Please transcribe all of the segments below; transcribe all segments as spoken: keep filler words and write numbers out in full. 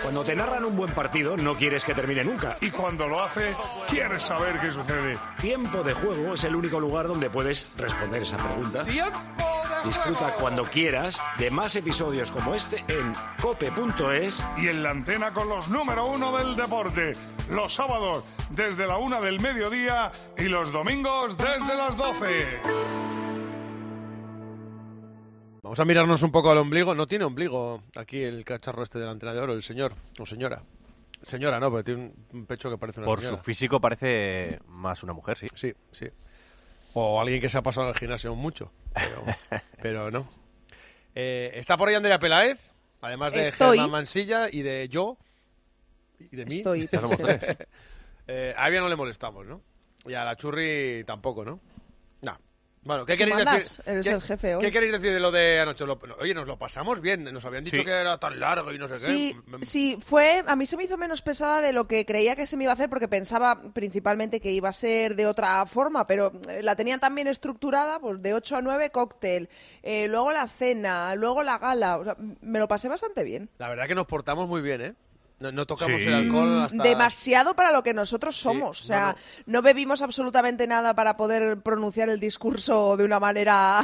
Cuando te narran un buen partido, no quieres que termine nunca. Y cuando lo hace, quieres saber qué sucede. Tiempo de Juego es el único lugar donde puedes responder esa pregunta. ¡Tiempo de Disfruta juego! cuando quieras de más episodios como este en cope punto es. Y en la antena con los número uno del deporte. Los sábados desde la una del mediodía y los domingos desde las doce. Vamos a mirarnos un poco al ombligo. No tiene ombligo aquí el cacharro este de la antena de oro, el señor o señora. Señora, no, pero tiene un, un pecho que parece una Por señora. su físico parece más una mujer, sí. Sí, sí. O alguien que se ha pasado al gimnasio mucho, pero, pero no. Eh, está por ahí Andrea Peláez, además de Estoy. Germán Mansilla y de yo y de mí. Estoy. Ya somos tres. eh, a Evia no le molestamos, ¿no? Y a la Churri tampoco, ¿no? No. Bueno, ¿qué ¿Tú queréis mandas? decir? Eres ¿Qué, el jefe hoy. ¿Qué queréis decir de lo de anoche? Lo- oye, nos lo pasamos bien. Nos habían dicho Sí. que era tan largo y no sé Sí, qué. sí, fue, a mí se me hizo menos pesada de lo que creía que se me iba a hacer porque pensaba principalmente que iba a ser de otra forma, pero eh, la tenían tan bien estructurada, pues de ocho a nueve cóctel, eh, luego la cena, luego la gala, o sea, m- me lo pasé bastante bien. La verdad que nos portamos muy bien, ¿eh? No, no tocamos Sí. el alcohol hasta... Demasiado para lo que nosotros somos. Sí, o sea, no, no, no. bebimos absolutamente nada para poder pronunciar el discurso de una manera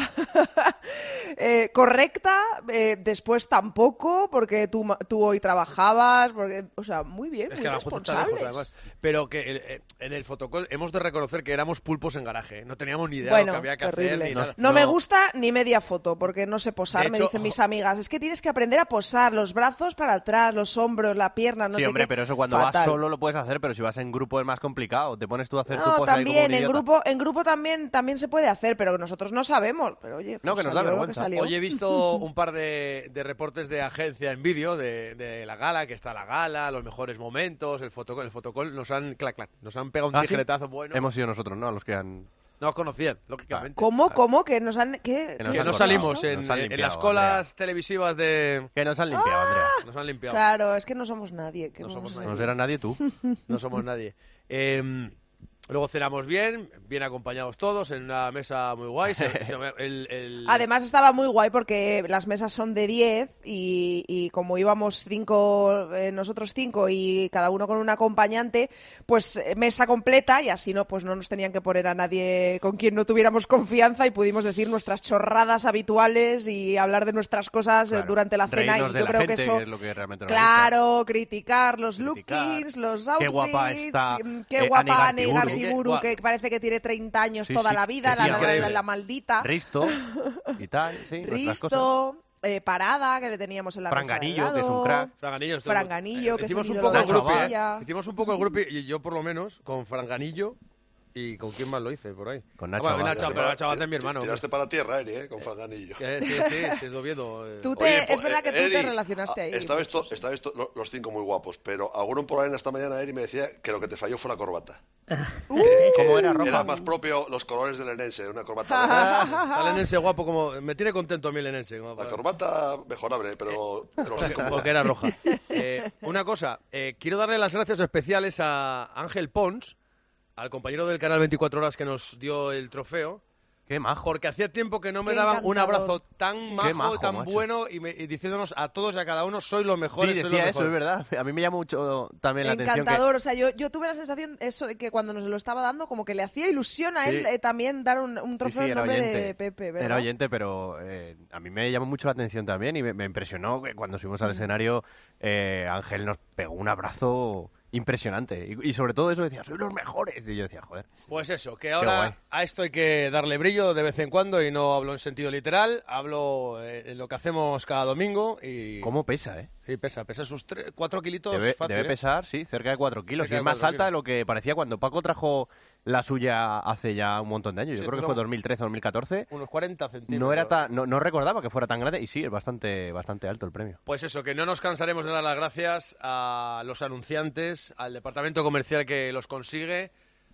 eh, correcta. Eh, después tampoco, porque tú, ma- tú hoy trabajabas. Porque, o sea, muy bien, Es muy que Aranjuez está lejos, responsables. además. Pero que el- eh, en el fotocall hemos de reconocer que éramos pulpos en garaje. ¿eh? No teníamos ni idea de lo Bueno, que había que terrible. hacer. Ni No, nada. no me No. gusta ni media foto, porque no sé posar, De me hecho, dicen mis jo- amigas. Es que tienes que aprender a posar, los brazos para atrás, los hombros, la pierna, no sí, sé hombre, qué. pero eso cuando vas Fatal. solo lo puedes hacer, pero si vas en grupo es más complicado. Te pones tú a hacer tu No, pose ahí como un también, en idiota. grupo, en grupo también, también se puede hacer, pero nosotros no sabemos. Pero oye, No, pues que nos da salió lo vergüenza. salió. Hoy he visto un par de, de reportes de agencia en vídeo de, de la gala, que está la gala, los mejores momentos, el fotocall. El fotocall nos han, clac, clac, nos han pegado un Ah, ¿sí? tijeretazo bueno. Hemos sido nosotros, ¿no? A los que han... No os conocían, lógicamente. ¿Cómo, cómo? Que nos han... ¿qué? Que nos Que han no cortado. salimos en, Nos han en limpiado, las colas Andrea. televisivas de... Que nos han limpiado, Ah. Andrea. Nos han limpiado. Claro, es que no somos nadie. que No vamos somos a nadie. No decir. será nadie tú. No somos nadie. Eh, luego cenamos bien, bien acompañados todos, en una mesa muy guay. Se- se- el- el- Además estaba muy guay porque las mesas son de diez y, y como íbamos cinco, eh, nosotros cinco y cada uno con un acompañante, pues eh, mesa completa y así no, pues no nos tenían que poner a nadie con quien no tuviéramos confianza y pudimos decir nuestras chorradas habituales y hablar de nuestras cosas eh, Claro. durante la cena. Reírnos Y de yo la creo gente, que eso... es lo que realmente nos Claro, criticar los Criticar. lookings, los Qué outfits, guapa está, mm, eh, qué Anne guapa Anne Gartiburu. Gartiburu, Qué que parece que tiene treinta años Sí, toda sí, la vida, es la, la, la, increíble. la maldita. Risto y tal, sí. nuestras cosas. Risto, eh, Parada, que le teníamos en la mesa de Franganillo, al que es un lado. crack. Franganillo. esto- Franganillo, que es hicimos el un ídolo poco de el la grupo, Chavalla. ¿eh? Hicimos un poco el grupo, y yo por lo menos, con Franganillo y con quién más lo hice por ahí. Con Nacho Ah, bueno, Abad. Nacho, pero Nacho Abad es mi hermano. Tiraste para tierra, Eri, ¿eh? Con Franganillo. Que sí, sí, sí, es de Oviedo. eh. Tú te- Oye, es pues, verdad que tú Eri, te relacionaste ahí. Estabais, to- estabais to- lo- los cinco muy guapos, pero alguno por ahí en esta mañana, Eri, me decía que lo que te falló fue la corbata. Uh, ¿Cómo era, Roja? Era más propio los colores del Enense, una corbata. blanca. Está el Enense guapo, como me tiene contento a mí el Enense. como La para- corbata mejorable, pero de los cinco. Porque era roja. Eh, una cosa, eh, quiero darle las gracias especiales a Ángel Pons, al compañero del canal veinticuatro horas que nos dio el trofeo, Qué majo. porque hacía tiempo que no me Qué daban un encantador. abrazo tan Sí. majo, Qué majo, tan macho. bueno, y, me- y diciéndonos a todos y a cada uno, sois los Sí, mejores, sois decía los eso, es mejores. verdad. A mí me llama mucho también la atención que... Encantador, o sea, yo, yo tuve la sensación eso de que cuando nos lo estaba dando, como que le hacía ilusión a Sí. él eh, también dar un, un Sí, trofeo sí, en era nombre oyente. de Pepe, ¿verdad? Era oyente, pero eh, a mí me llamó mucho la atención también y me, me impresionó que cuando subimos Mm. al escenario eh, Ángel nos pegó un abrazo impresionante. Y, y sobre todo eso decía, sois los mejores. Y yo decía, joder. Pues eso, que guay. ahora a esto hay que darle brillo de vez en cuando, y no hablo en sentido literal, hablo eh, en lo que hacemos cada domingo y... ¿Cómo pesa, eh? Sí, pesa, pesa sus tres, cuatro kilitos Debe, fácil, debe ¿eh? pesar, sí, cerca de cuatro kilos. Cerca Y de es más cuatro alta de kilos. lo que parecía cuando Paco trajo la suya hace ya un montón de años. Yo Sí, creo que son fue dos mil trece o dos mil catorce. Unos cuarenta centímetros. No, era tan, no, no recordaba que fuera tan grande y sí, es bastante, bastante alto el premio. Pues eso, que no nos cansaremos de dar las gracias a los anunciantes, al departamento comercial que los consigue,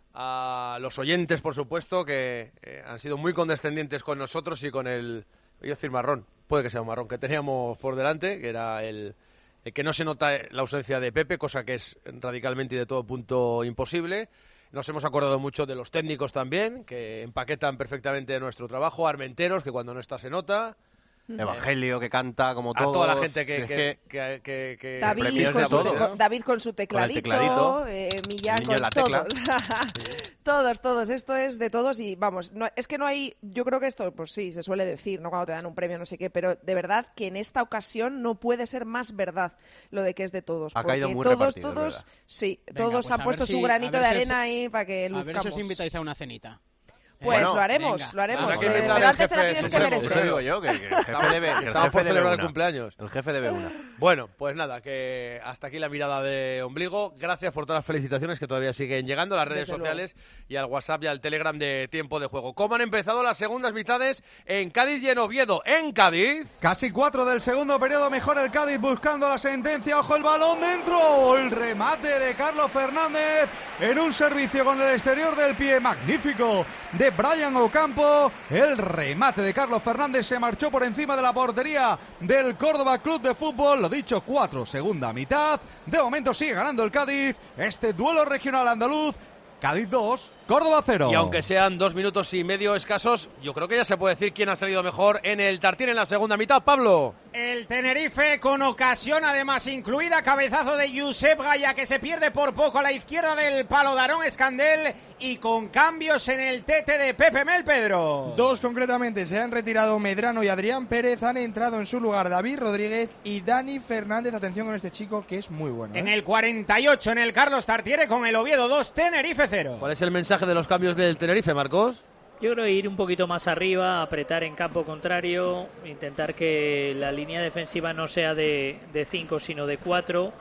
a los oyentes, por supuesto, que eh, han sido muy condescendientes con nosotros y con el, voy a decir marrón, puede que sea un marrón, que teníamos por delante, que era el, el que no se nota la ausencia de Pepe, cosa que es radicalmente y de todo punto imposible. Nos hemos acordado mucho de los técnicos también, que empaquetan perfectamente nuestro trabajo, Armenteros, que cuando no está se nota, Evangelio, que canta como A todos. toda la gente que... Es que, que, que, que David, premios con de su, todo, te- ¿no? con- David con su tecladito, tecladito, eh, Millán el niño con en la tecla. todos. todos, todos. Esto es de todos y vamos, no, es que no hay, yo creo que esto, pues sí, se suele decir, ¿no? Cuando te dan un premio, no sé qué, pero de verdad que en esta ocasión no puede ser más verdad lo de que es de todos. Ha caído porque muy todos, repartido, es todos, verdad. sí, Venga, todos pues han a puesto ver su si- granito a de ver si arena os- ahí para que A ver luzcamos. si os invitáis a una cenita. Pues Bueno, lo haremos, venga, lo haremos. habrá que eh, invitar pero al antes te la jefe, tienes sí, que sí, merecer. Eso digo yo, que, que el jefe debe, que el Estamos jefe por debe celebrar una. el cumpleaños. El jefe debe una. Bueno, pues nada, que hasta aquí la mirada de ombligo. Gracias por todas las felicitaciones que todavía siguen llegando a las redes Desde sociales y al WhatsApp y al Telegram de Tiempo de Juego. ¿Cómo han empezado las segundas mitades en Cádiz y en Oviedo? En Cádiz... Casi cuatro del segundo periodo, mejor el Cádiz buscando la sentencia. Ojo el balón dentro, el remate de Carlos Fernández en un servicio con el exterior del pie magnífico de Brian Ocampo. El remate de Carlos Fernández se marchó por encima de la portería del Córdoba Club de Fútbol. Lo dicho, cuatro, segunda mitad. De momento sigue ganando el Cádiz este duelo regional andaluz. Cádiz dos, Córdoba cero. Y aunque sean dos minutos y medio escasos, yo creo que ya se puede decir quién ha salido mejor en el Tartiere en la segunda mitad. Pablo. El Tenerife con ocasión además incluida, cabezazo de Josep Gaya que se pierde por poco a la izquierda del palo de Aarón Escandel y con cambios en el tete de Pepe Mel, Pedro. Dos concretamente, se han retirado Medrano y Adrián Pérez, han entrado en su lugar David Rodríguez y Dani Fernández. Atención con este chico que es muy bueno, ¿eh? En el cuarenta y ocho en el Carlos Tartiere con el Oviedo dos, Tenerife cero. ¿Cuál es el mensaje de los cambios del Tenerife, Marcos? Yo creo ir un poquito más arriba, apretar en campo contrario, intentar que la línea defensiva no sea de cinco sino de cuatro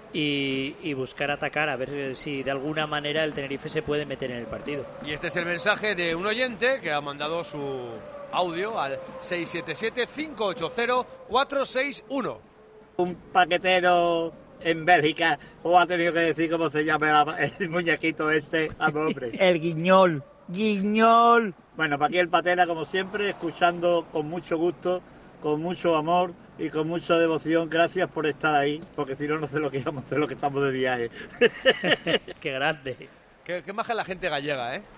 y, y buscar atacar a ver si de alguna manera el Tenerife se puede meter en el partido. Y este es el mensaje de un oyente que ha mandado su audio al seis siete siete, cinco ocho cero, cuatro seis uno. Un paquetero en Bélgica o ha tenido que decir cómo se llama el muñequito este al hombre. El guiñol. Guiñol. Bueno, para aquí el Patera, como siempre, escuchando con mucho gusto, con mucho amor y con mucha devoción. Gracias por estar ahí, porque si no, no sé lo que íbamos a hacer, lo que estamos de viaje. Qué grande. Qué, qué maja la gente gallega, ¿eh?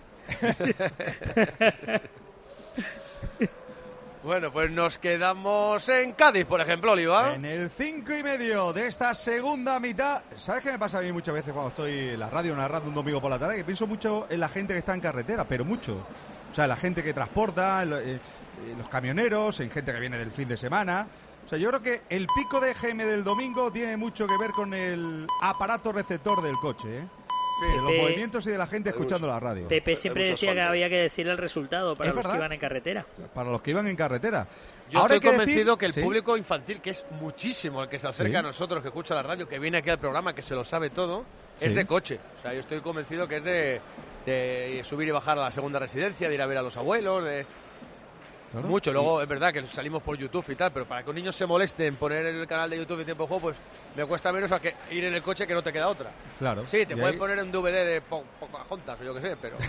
Bueno, pues nos quedamos en Cádiz, por ejemplo, Oliva. En el cinco y medio de esta segunda mitad. ¿Sabes qué me pasa a mí muchas veces cuando estoy en la radio narrando un domingo por la tarde? Que pienso mucho en la gente que está en carretera, pero mucho. O sea, la gente que transporta, lo- eh, eh, los camioneros, en gente que viene del fin de semana. O sea, yo creo que el pico de G M del domingo tiene mucho que ver con el aparato receptor del coche, ¿eh? De los Pepe- movimientos y de la gente escuchando la radio. Pepe siempre decía que había que decir el resultado para Es los verdad. que iban en carretera. Para los que iban en carretera. Yo Ahora estoy hay que convencido decir- que el ¿sí? público infantil, que es muchísimo el que se acerca Sí. a nosotros, que escucha la radio, que viene aquí al programa, que se lo sabe todo, es Sí. de coche. O sea, yo estoy convencido que es de, de subir y bajar a la segunda residencia, de ir a ver a los abuelos, de... Claro. Mucho. Luego es verdad que salimos por YouTube y tal, pero para que un niño se moleste en poner el canal de YouTube y Tiempo de Juego, pues me cuesta menos a que ir en el coche, que no te queda otra. Claro. Sí, te Y pueden ahí- poner un D V D de po Pocahontas o yo qué sé, pero...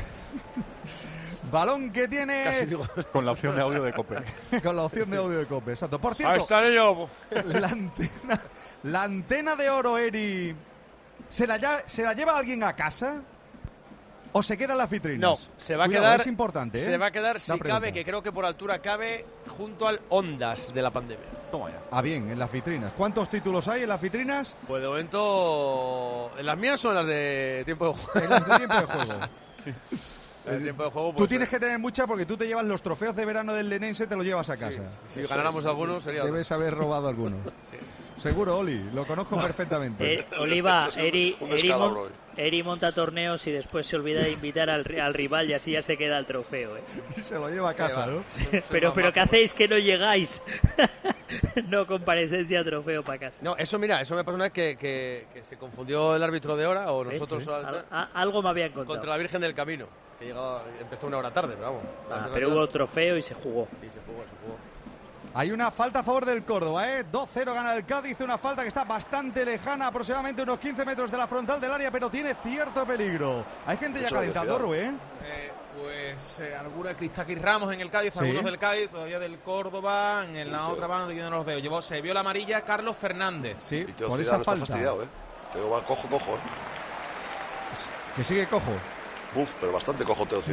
Balón que tiene Casi digo. Con la opción de audio de Cope. con la opción de audio de Cope, exacto. Por Ahí cierto, está ello. la antena, la antena de oro, Eri, ¿se la, lla- ¿se la lleva alguien a casa? ¿O se queda en las vitrinas? No, se va a Cuidado, quedar. es importante, ¿eh? Se va a quedar, La si pregunta. cabe, que creo que por altura cabe, junto al Ondas de la pandemia. Toma ya. Ah, bien, en las vitrinas. ¿Cuántos títulos hay en las vitrinas? Pues de momento. ¿En las mías o en las de tiempo de juego? En las de tiempo de juego. En el tiempo de juego, Tú pues, tienes que tener muchas porque tú te llevas los trofeos de verano del Lenense, te los llevas a casa. si ganáramos algunos sería otro. Debes haber robado algunos. Seguro, Oli, lo conozco perfectamente. Eh, Oliva, Este es un- Eri, un Eri, descalabro mon- hoy. Eri monta torneos y después se olvida de invitar al, ri- al rival y así ya se queda el trofeo. ¿eh? Se lo lleva a casa, ¿no? Pero, pero ¿qué hacéis que no llegáis? No comparecencia trofeo para casa. No, eso mira, eso me pasó una vez que, que, que se confundió el árbitro de hora o ¿Ves? nosotros Sí. al- Al- a- algo me habían contado. contra la Virgen del Camino, que llegaba, empezó una hora tarde, pero vamos. Ah, pero hubo trofeo y se jugó. Y se jugó, se jugó. Hay una falta a favor del Córdoba, ¿eh? dos cero gana el Cádiz, una falta que está bastante lejana, aproximadamente unos quince metros de la frontal del área, pero tiene cierto peligro. Hay gente ya Mucha calentando, velocidad. Rubén. Eh, pues eh, alguna de Cristaki Ramos en el Cádiz, Sí. algunos del Cádiz, todavía del Córdoba, en la otra banda yo no los veo. Llevó, se vio la amarilla Carlos Fernández. Sí, Y Teo por Zidane esa está falta. fastidiado, ¿eh? Teo va cojo, cojo, ¿eh? Que sigue cojo. Uf, pero bastante cojo Teo Zidane.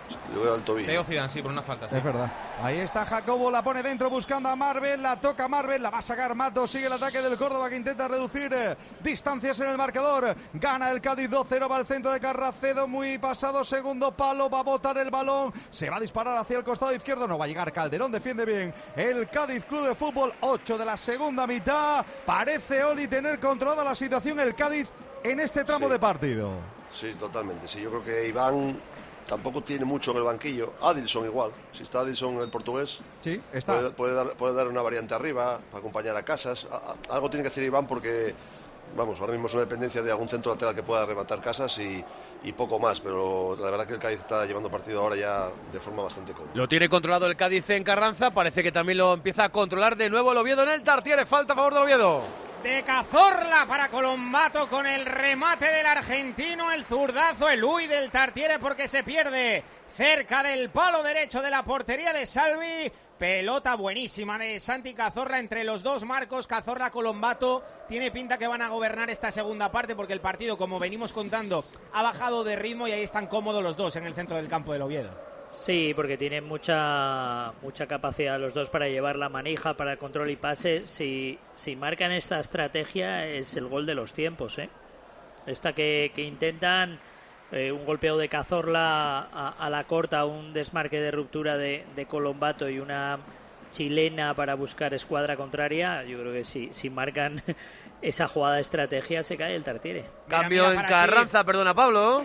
Yo veo al tobillo. Teo Zidane, sí, por una falta. Sí. Es verdad. Ahí está Jacobo, la pone dentro buscando a Marvel, la toca Marvel, la va a sacar Mato, sigue el ataque del Córdoba que intenta reducir eh, distancias en el marcador. Gana el Cádiz dos cero, va al centro de Carracedo, muy pasado, segundo palo, va a botar el balón, se va a disparar hacia el costado izquierdo, no va a llegar Calderón, defiende bien el Cádiz Club de Fútbol, ocho de la segunda mitad. Parece Oli tener controlada la situación el Cádiz en este tramo sí. de partido. Sí, totalmente. Sí, yo creo que Iván tampoco tiene mucho en el banquillo. Adilson igual. Si está Adilson, el portugués, sí, está. Puede, puede, dar, puede dar una variante arriba para acompañar a Casas. A, a, algo tiene que hacer Iván porque, vamos, ahora mismo es una dependencia de algún centro lateral que pueda rematar Casas y, y poco más. Pero la verdad que el Cádiz está llevando partido ahora ya de forma bastante cómoda. Lo tiene controlado el Cádiz en Carranza. Parece que también lo empieza a controlar de nuevo el Oviedo en el Tartiere. Falta a favor del Oviedo. De Cazorla para Colombato con el remate del argentino, el zurdazo, el huy del Tartiere porque se pierde cerca del palo derecho de la portería de Salvi. Pelota buenísima de Santi Cazorla entre los dos marcos, Cazorla-Colombato. Tiene pinta que van a gobernar esta segunda parte porque el partido, como venimos contando, ha bajado de ritmo y ahí están cómodos los dos en el centro del campo del Oviedo. Sí, porque tienen mucha mucha capacidad los dos para llevar la manija, para el control y pase. Si, si marcan esta estrategia es el gol de los tiempos, ¿eh? Esta que, que intentan eh, un golpeo de Cazorla a, a la corta, un desmarque de ruptura de, de Colombato y una chilena para buscar escuadra contraria. Yo creo que si, si marcan esa jugada de estrategia se cae el Tartiere. Cambio mira, mira, en Carranza, perdona Pablo.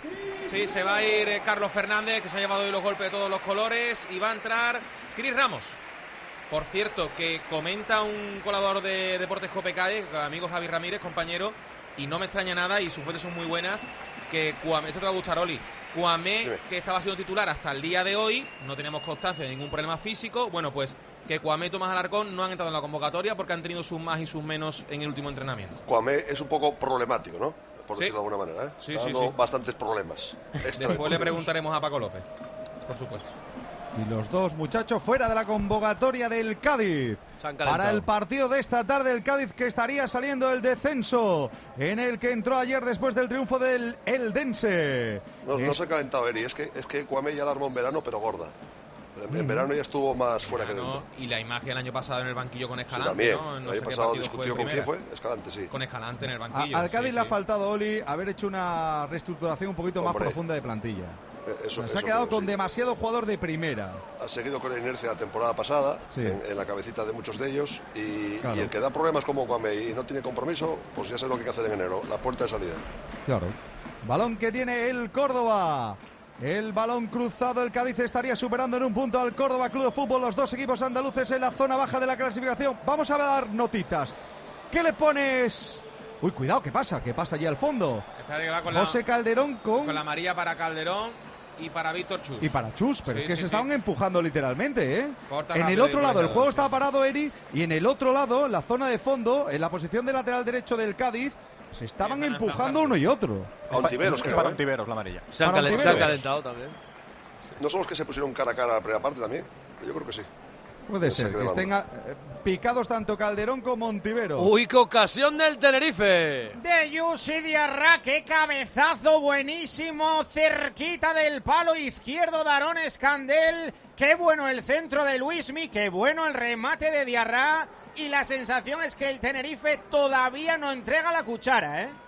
Sí, se va a ir Carlos Fernández, que se ha llevado hoy los golpes de todos los colores, y va a entrar Cris Ramos. Por cierto, que comenta un colaborador de Deportes Copecae, amigo Javi Ramírez, compañero, y no me extraña nada, y sus fuentes son muy buenas, que Cuamé, esto te va a gustar, Oli, Cuamé, sí. que estaba siendo titular hasta el día de hoy, no tenemos constancia de ningún problema físico, bueno, pues que Cuamé y Tomás Alarcón no han entrado en la convocatoria porque han tenido sus más y sus menos en el último entrenamiento. Cuamé es un poco problemático, ¿no? Por sí. decirlo de alguna manera, ¿eh? Sí, Está sí, dando sí. bastantes problemas. Después le preguntaremos a Paco López, por supuesto. Y los dos muchachos fuera de la convocatoria del Cádiz. Para el partido de esta tarde, el Cádiz que estaría saliendo del descenso, en el que entró ayer después del triunfo del Eldense. No, es... no se ha calentado, Eri. Es que, es que Cuamé ya la armó en verano, pero gorda. En, en verano ya estuvo más fuera que dentro. Y la imagen el año pasado en el banquillo con Escalante, sí, también. ¿no? No el sé año pasado qué discutió con quién fue, Escalante, sí. Con Escalante en el banquillo. A, al Cádiz sí, le ha sí. faltado, Oli, haber hecho una reestructuración un poquito Hombre, más profunda de plantilla. Eso, se eso ha quedado creo, con sí. demasiado jugador de primera. Ha seguido con la inercia de la temporada pasada, sí. en, en la cabecita de muchos de ellos, y, claro. y el que da problemas como Cuamé y no tiene compromiso, pues ya sé lo que hay que hacer en enero, la puerta de salida. Claro. Balón que tiene el Córdoba. El balón cruzado, el Cádiz estaría superando en un punto al Córdoba Club de Fútbol, los dos equipos andaluces en la zona baja de la clasificación. Vamos a dar notitas. ¿Qué le pones? Uy, cuidado, ¿qué pasa? ¿Qué pasa allí al fondo? Espera que va con José la, Calderón con... con la María para Calderón y para Víctor Chus. Y para Chus, pero sí, es que sí, se sí. estaban empujando literalmente, ¿eh? Corta en el rápido otro y lado, el corta juego rápido. estaba parado, Eri, y en el otro lado, en la zona de fondo, en la posición de lateral derecho del Cádiz, se estaban empujando uno y otro. A Ontiveros, creo, Para ¿eh? Ontiveros, la amarilla. Se han, calen- se han calentado también. ¿No son los que se pusieron cara a cara a la primera parte también? Yo creo que sí. Puede El ser, saque que de estén banda. a- eh, picados tanto Calderón como Ontiveros. Uy, qué ocasión del Tenerife. De Yusi Diarra, qué cabezazo buenísimo, cerquita del palo izquierdo de Aarón Escandel. Qué bueno el centro de Luismi, qué bueno el remate de Diarra. Y la sensación es que el Tenerife todavía no entrega la cuchara, ¿eh?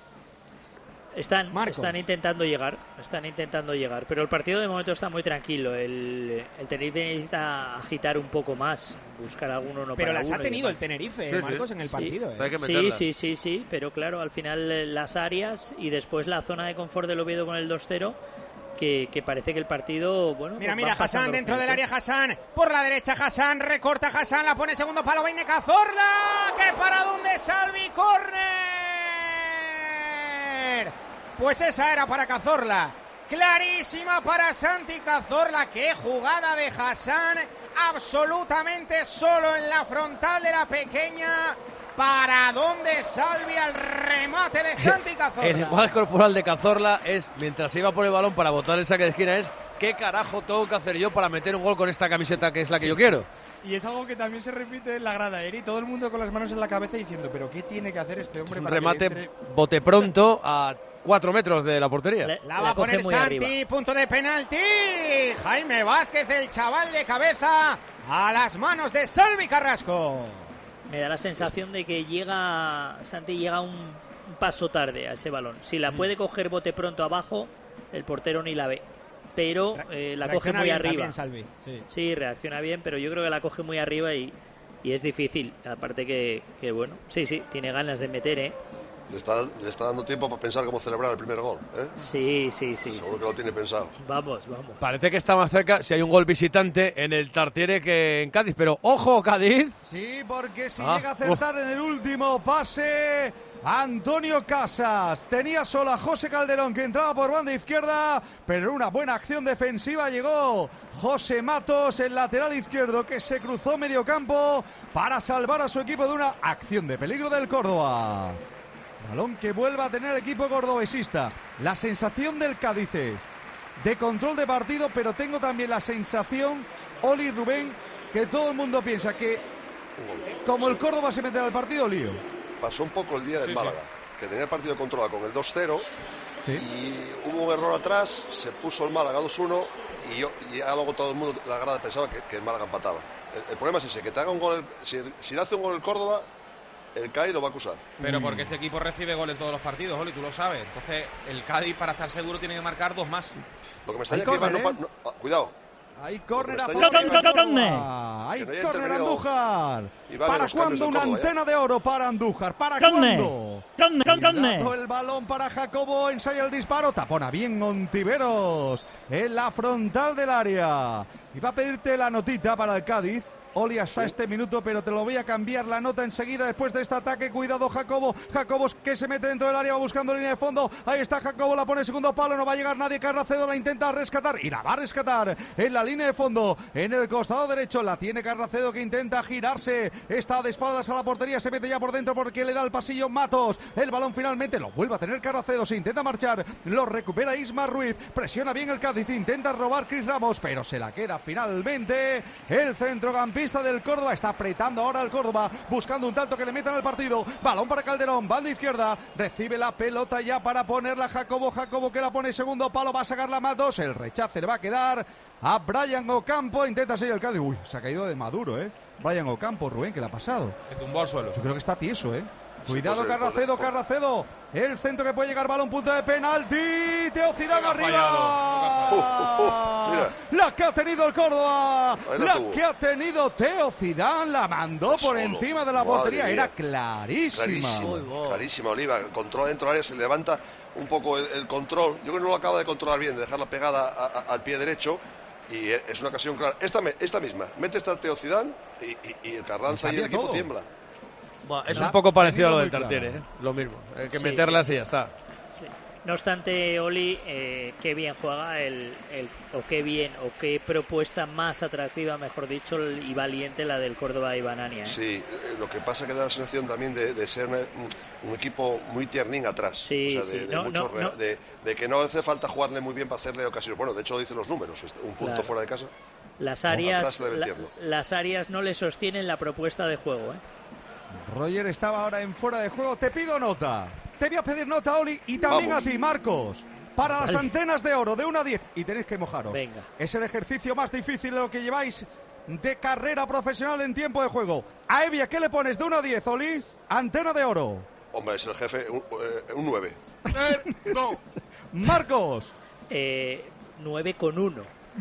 Están, Marcos. están intentando llegar, están intentando llegar, pero el partido de momento está muy tranquilo. El, el Tenerife necesita agitar un poco más, buscar alguno no Pero para las uno ha y tenido el demás. Tenerife, Sí, Marcos, sí. en el Sí. partido. ¿eh? Hay que Sí, meterla. sí, sí, sí, pero claro, al final eh, las áreas y después la zona de confort del Oviedo con el dos cero, que, que parece que el partido, bueno... Mira, pues mira, van pasando Hassan los dentro del minutos. área, Hassan, por la derecha Hassan, recorta Hassan, la pone segundo palo, Beine Cazorla, que para donde Salvi, córner. Pues esa era para Cazorla, clarísima para Santi Cazorla, qué jugada de Hassan, absolutamente solo en la frontal de la pequeña. ¿Para dónde Salvi al remate de Santi Cazorla? El lenguaje corporal de Cazorla es, mientras iba por el balón para botar el saque de esquina, es ¿qué carajo tengo que hacer yo para meter un gol con esta camiseta que es la que Sí, yo sí. quiero? Y es algo que también se repite en la grada, Eri. Todo el mundo con las manos en la cabeza diciendo, ¿pero qué tiene que hacer este hombre Un para remate que le entre? bote pronto a cuatro metros de la portería. La, La va a poner Santi, arriba. Punto de penalti. Jaime Vázquez, el chaval de cabeza, a las manos de Salvi Carrasco. Me da la sensación de que llega Santi llega un, un paso tarde a ese balón. Si la puede coger bote pronto abajo, el portero ni la ve. Pero eh, la coge muy bien, arriba. Bien, Salvi. Sí. sí, reacciona bien, pero yo creo que la coge muy arriba y, y es difícil. Aparte que, que, bueno, sí, sí, tiene ganas de meter, ¿eh? Le está, le está dando tiempo para pensar cómo celebrar el primer gol, ¿eh? Sí, sí, sí. Seguro sí. que lo tiene pensado. Vamos, vamos. Parece que está más cerca si hay un gol visitante en el Tartiere que en Cádiz, pero ¡ojo, Cádiz! Sí, porque si Ah, llega a acertar uf. en el último pase, Antonio Casas tenía solo a José Calderón que entraba por banda izquierda, pero en una buena acción defensiva llegó José Matos, el lateral izquierdo, que se cruzó medio campo para salvar a su equipo de una acción de peligro del Córdoba. Balón que vuelva a tener el equipo cordobesista. La sensación del Cádiz de control de partido, pero tengo también la sensación, Oli, Rubén, que todo el mundo piensa que como el Córdoba se meterá al partido, lío. Pasó un poco el día del Sí, Málaga, sí. que tenía el partido controlado con el dos cero, Sí. y hubo un error atrás, se puso el Málaga dos uno, y, yo, y ya luego todo el mundo, la grada, pensaba que, que el Málaga empataba. El, el problema es ese, que te haga un gol, el, si, si le hace un gol el Córdoba, el Cádiz lo va a acusar. Pero porque este equipo recibe gol en todos los partidos, Oli, tú lo sabes. Entonces, el Cádiz, para estar seguro, tiene que marcar dos más. Lo que me extraña Hay es que córner, Iván no, ¿eh? pa- no- ah, cuidado. Hay córner a Lo que me favor extraña del es que- Córdoba. Hay Que no haya córner intervenido Andújar. Iván en ¿Para los cambios cuándo del una Córdoba, antena de oro para Andújar? ¿Para Córner. cuándo? Córner, córner. Cuidado, el balón para Jacobo, ensaya el disparo, tapona bien Ontiveros en la frontal del área. Y va a pedirte la notita para el Cádiz. Oli hasta Sí. este minuto, pero te lo voy a cambiar la nota enseguida después de este ataque. Cuidado Jacobo, Jacobo que se mete dentro del área, va buscando línea de fondo. Ahí está Jacobo, la pone segundo palo, no va a llegar nadie. Carracedo la intenta rescatar y la va a rescatar en la línea de fondo, en el costado derecho. La tiene Carracedo, que intenta girarse, está de espaldas a la portería, se mete ya por dentro porque le da el pasillo Matos. El balón finalmente lo vuelve a tener Carracedo, se intenta marchar, lo recupera Isma Ruiz, presiona bien el Cádiz, intenta robar Cris Ramos, pero se la queda finalmente el centrocampista del Córdoba. Está apretando ahora el Córdoba, buscando un tanto que le metan al partido. Balón para Calderón, banda izquierda, recibe la pelota ya para ponerla Jacobo, Jacobo que la pone segundo palo, va a sacarla Matos, el rechace le va a quedar a Brian Ocampo, intenta seguir el Cádiz. Uy, se ha caído de Maduro, eh Brian Ocampo, Rubén, ¿qué le ha pasado? Se tumbó al suelo. Yo creo que está tieso, eh Cuidado, pues, Carracedo, pues, Carracedo. El centro que puede llegar, balón, punto de penalti. Teo Zidane Ha arriba. fallado. Mira. La que ha tenido el Córdoba. Ahí la La tuvo. que ha tenido Teo Zidane. La mandó por Solo. encima de la Madre portería. mía. Era clarísima. Clarísima, clarísima, Oliva. Controla dentro del área, se levanta un poco el, el control. Yo creo que no lo acaba de controlar bien, de dejarla pegada a- a- al pie derecho. Y es una ocasión clara. Esta, me- esta misma. Mete esta Teo Zidane y, y- y el Carranza y el Sabía equipo todo. tiembla. Bueno, es La un poco ha parecido a lo tenido del muy Tartiere, clara. ¿eh? Lo mismo. Hay que Sí, meterlas sí. y ya está. Sí. No obstante, Oli, eh, qué bien juega el, el- o qué bien, o qué propuesta más atractiva, mejor dicho, el- y valiente la del Córdoba y Banania. ¿eh? Sí, eh, lo que pasa es que da la sensación también de, de ser una- un, un equipo muy tiernín atrás. Sí, o sea, de, sí. de No, mucho no, rea- no. De, de que no hace falta jugarle muy bien para hacerle ocasiones. Bueno, de hecho lo dicen los números. este, Un punto Claro. fuera de casa. Las No, áreas, atrás se debe la- tierno. las áreas no le sostienen la propuesta de juego. ¿eh? Roger estaba ahora en fuera de juego. Te pido nota. Te voy a pedir nota, Oli, y también Vamos. a ti, Marcos. Para las Vale. antenas de oro, de uno a diez. Y tenéis que mojaros. Venga. Es el ejercicio más difícil de lo que lleváis de carrera profesional en tiempo de juego. A Evia, ¿qué le pones de uno a diez, Oli? Antena de oro. Hombre, es el jefe, un, eh, un nueve. No. Marcos. Eh, nueve con uno.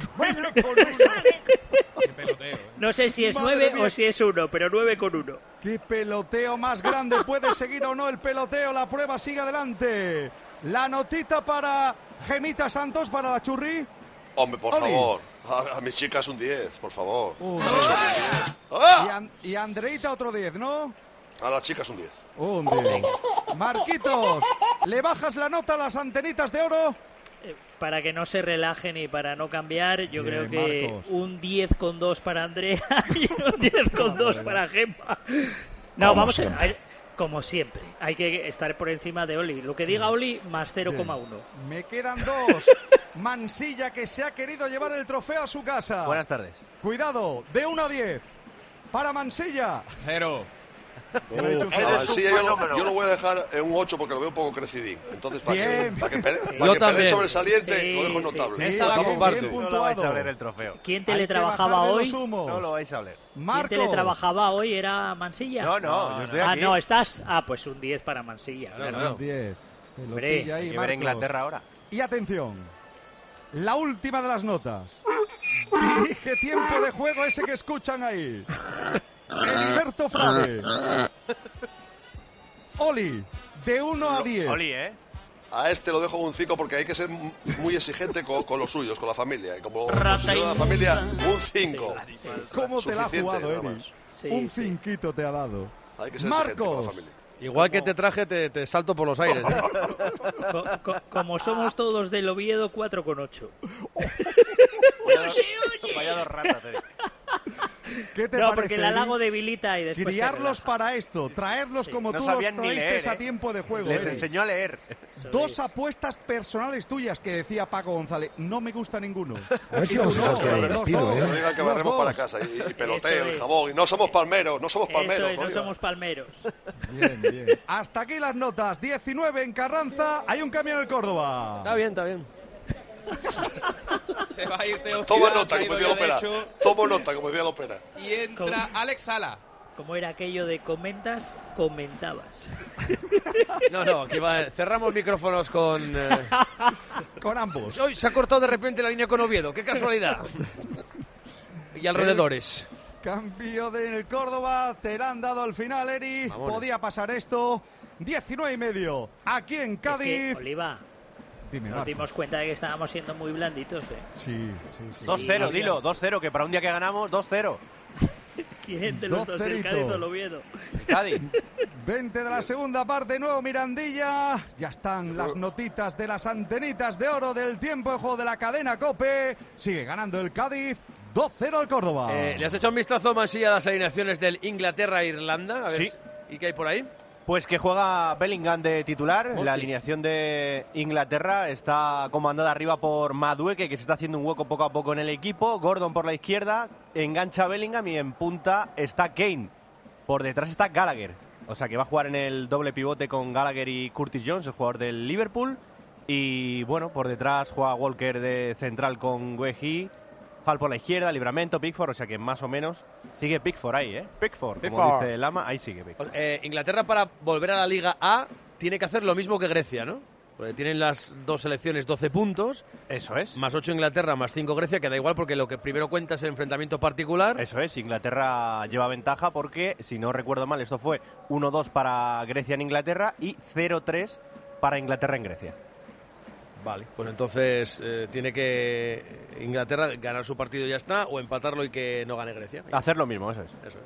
Qué peloteo, ¿eh? No sé si es Madre nueve mía. o si es uno, pero nueve con uno. ¿Qué peloteo más grande? ¿Puede seguir o no el peloteo? La prueba sigue adelante. La notita para Gemita Santos, para la Churri. Hombre, por Oli. favor. A, a mis chicas un diez, por favor. Un Y, ¡Ah! An- y Andreita otro diez, ¿no? A las chicas un diez. Un diez. Marquitos, ¿le bajas la nota a las antenitas de oro? Eh, Para que no se relajen y para no cambiar, yo Bien, creo que Marcos. un diez con dos para Andrea y un diez con dos para Gemma. No, Como vamos siempre. a ver, como siempre. Hay que estar por encima de Oli. Lo que diga Oli, más cero coma uno. Me quedan dos. Mansilla, que se ha querido llevar el trofeo a su casa. Buenas tardes. Cuidado, de uno a diez. Para Mansilla. Cero. ¿Quién ha dicho un A cero? Mansilla yo, lo- yo lo voy a dejar en un ocho porque lo veo un poco crecidín. Entonces, para que, Bien. para que, pele- Sí. para Yo que pelee también. sobresaliente, Sí, lo dejo en sí, notable. Sí, Esa la bien, comparto. bien No lo vais puntuado. a ver el trofeo. ¿Quién Hay que teletrabajaba bajarle hoy? los humos. No lo vais a ver. ¿Quién Marcos. teletrabajaba hoy? ¿Era Mansilla? No, no, yo estoy Ah, aquí. no, estás. Ah, pues un diez para Mansilla. Claro, claro. claro. diez. Hombre, Pelotilla Hay ahí, que ver Marcos. Inglaterra ahora. Y atención, la última de las notas. Dirige tiempo de juego ese que escuchan ahí. Heriberto Frade. Oli, de uno a diez. Oli, ¿eh? A este lo dejo en un cinco porque hay que ser muy exigente con, con los suyos, con la familia. Y como posición de la familia, un cinco. ¿Cómo te la ha Suficiente, jugado, nada Eri? más. Sí, Un sí. cinquito te ha dado. Hay que ser exigente con la Marcos. familia. Igual que te traje, te, te salto por los aires. ¿eh? Co- co- como somos todos del Oviedo, cuatro con ocho. Vaya dos ratas, Eri. ¿Qué te No, parece, porque el Eri? halago debilita y después se Criarlos relaja. para esto, traerlos como No tú los sabían ni traíste leer, a ¿eh? tiempo de juego. Les Eri. enseñó a leer. Eso Dos es. apuestas personales tuyas que decía Paco González. No me gusta ninguno. A ver si Y vamos tú a no, sacar el los despido, dos, ¿eh? No digan que los barremos dos. para casa y, y peloteo Eso y es. jabón. Y no somos palmeros, no somos palmeros. Eso es, no digan. somos palmeros. Bien, bien. Hasta aquí las notas. diecinueve en Carranza. Hay un cambio en el Córdoba. Está bien, está bien. Se va a ir Teo Toma Ciudad, nota, se ha como ido decía ya, de Lopera. hecho, Toma nota, como decía Lopera. y entra Alex Sala. Como era aquello de comentas, comentabas. No, no, aquí va. Cerramos micrófonos con. eh, Con ambos. Hoy se ha cortado de repente la línea con Oviedo. ¡Qué casualidad! Y alrededores. Cambio del Córdoba. Te la han dado al final, Eri. Vámonos. Podía pasar esto. diecinueve y medio. Aquí en Es Cádiz. que, Oliva, Dime, nos Marcos. dimos cuenta de que estábamos siendo muy blanditos, ¿eh? Sí, sí, sí. dos cero, dilo, dos cero, que para un día que ganamos, dos cero. ¿Quién de los Dos dos, el cerito. Cádiz o el Oviedo? Cádiz. veinte de la segunda parte, nuevo Mirandilla. Ya están las notitas de las antenitas de oro del tiempo de juego de la cadena COPE. Sigue ganando el Cádiz. dos cero al Córdoba. Eh, ¿Le has echado un vistazo, Mansilla, a las alineaciones del Inglaterra-Irlanda? A ver, Sí. ¿y qué hay por ahí? Pues que juega Bellingham de titular. Hostia. La alineación de Inglaterra está comandada arriba por Madueke, que se está haciendo un hueco poco a poco en el equipo. Gordon por la izquierda, engancha Bellingham y en punta está Kane. Por detrás está Gallagher. O sea que va a jugar en el doble pivote con Gallagher y Curtis Jones, el jugador del Liverpool. Y bueno, por detrás juega Walker de central con Wehi. Hall por la izquierda, Libramento, Pickford, o sea que más o menos sigue Pickford ahí, ¿eh? Pickford, como Pickford. dice Lama, ahí sigue Pickford. Eh, Inglaterra, para volver a la Liga A, tiene que hacer lo mismo que Grecia, ¿no? Porque tienen las dos selecciones doce puntos. Eso es. Más ocho Inglaterra, más cinco Grecia, que da igual porque lo que primero cuenta es el enfrentamiento particular. Eso es, Inglaterra lleva ventaja porque, si no recuerdo mal, esto fue uno dos para Grecia en Inglaterra y cero tres para Inglaterra en Grecia. Vale, pues entonces eh, tiene que Inglaterra ganar su partido y ya está, o empatarlo y que no gane Grecia. Hacer lo mismo, eso es. Eso es.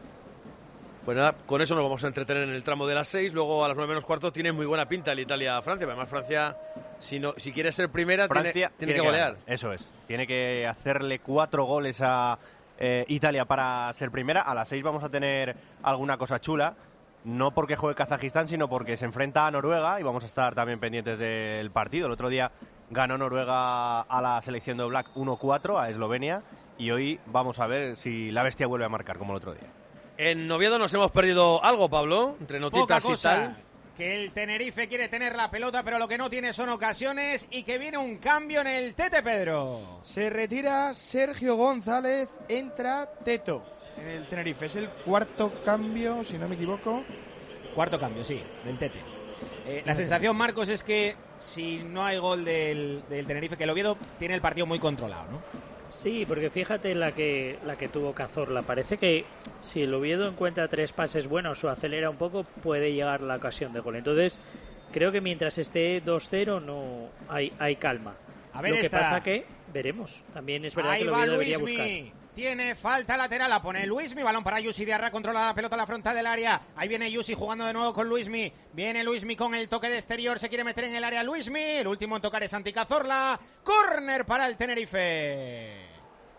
Pues nada, con eso nos vamos a entretener en el tramo de las seis. Luego a las nueve menos cuarto tiene muy buena pinta el Italia-Francia. Además, Francia, si, no, si quiere ser primera, Francia tiene, tiene que golear. ganar, eso es. Tiene que hacerle cuatro goles a eh, Italia para ser primera. A las seis vamos a tener alguna cosa chula. No porque juegue Kazajistán, sino porque se enfrenta a Noruega y vamos a estar también pendientes del partido. El otro día ganó Noruega a la selección de Black uno cuatro a Eslovenia y hoy vamos a ver si la bestia vuelve a marcar como el otro día. En Oviedo nos hemos perdido algo, Pablo, entre Poca notitas y cosa. tal. Que el Tenerife quiere tener la pelota, pero lo que no tiene son ocasiones y que viene un cambio en el Tete, Pedro. Se retira Sergio González, entra Teto en el Tenerife. Es el cuarto cambio, si no me equivoco. Cuarto cambio, sí, del Tete. Eh, la sensación, Marcos, es que si no hay gol del, del Tenerife, que el Oviedo tiene el partido muy controlado, ¿no? Sí, porque fíjate la que la que tuvo Cazorla. Parece que si el Oviedo encuentra tres pases buenos o acelera un poco, puede llegar la ocasión de gol. Entonces, creo que mientras esté dos cero no hay, hay calma. A ver Lo que esta. pasa que veremos. También es verdad Ahí que el va Oviedo debería buscar. Luismi. Tiene falta lateral, la pone Luismi, balón para Yusi Diarra, controla la pelota a la frontal del área. Ahí viene Yusi jugando de nuevo con Luismi. Viene Luismi con el toque de exterior, se quiere meter en el área Luismi. El último en tocar es Santi Cazorla. Córner para el Tenerife.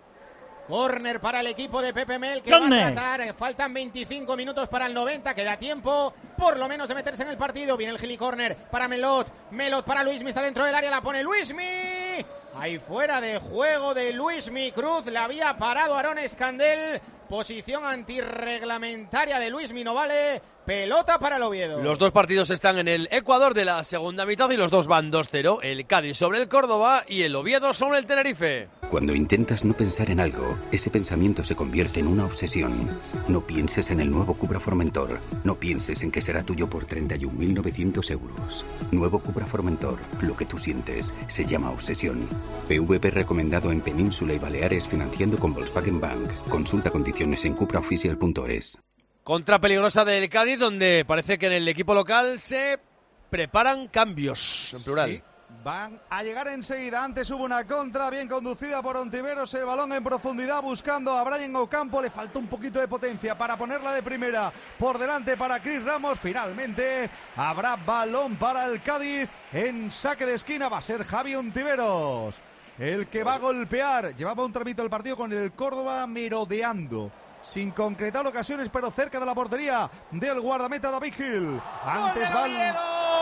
Córner para el equipo de Pepe Mel, que Corner. va a tratar. Faltan veinticinco minutos para el noventa, queda tiempo por lo menos de meterse en el partido. Viene el Gili Córner para Melot. Melot para Luismi, está dentro del área, la pone Luismi. Ahí fuera de juego de Luismi Cruz, la había parado Aarón Escandel, Posición antirreglamentaria de Luis Minovale. Pelota para el Oviedo. Los dos partidos están en el Ecuador de la segunda mitad y los dos van dos cero. El Cádiz sobre el Córdoba y el Oviedo sobre el Tenerife. Cuando intentas no pensar en algo, ese pensamiento se convierte en una obsesión. No pienses en el nuevo Cupra Formentor. No pienses en que será tuyo por treinta y un mil novecientos euros. Nuevo Cupra Formentor. Lo que tú sientes se llama obsesión. P V P recomendado en Península y Baleares financiando con Volkswagen Bank. Consulta condiciones en cupra oficial punto es. Contra peligrosa del Cádiz, donde parece que en el equipo local se preparan cambios, en plural. Sí, van a llegar enseguida. Antes hubo una contra bien conducida por Ontiveros, el balón en profundidad buscando a Brian Ocampo. Le faltó un poquito de potencia para ponerla de primera por delante para Chris Ramos. Finalmente habrá balón para el Cádiz en saque de esquina. Va a ser Javi Ontiveros el que va a golpear. Llevaba un tramito el partido con el Córdoba merodeando, sin concretar ocasiones, pero cerca de la portería del guardameta David Gil. Antes ¡Gol van...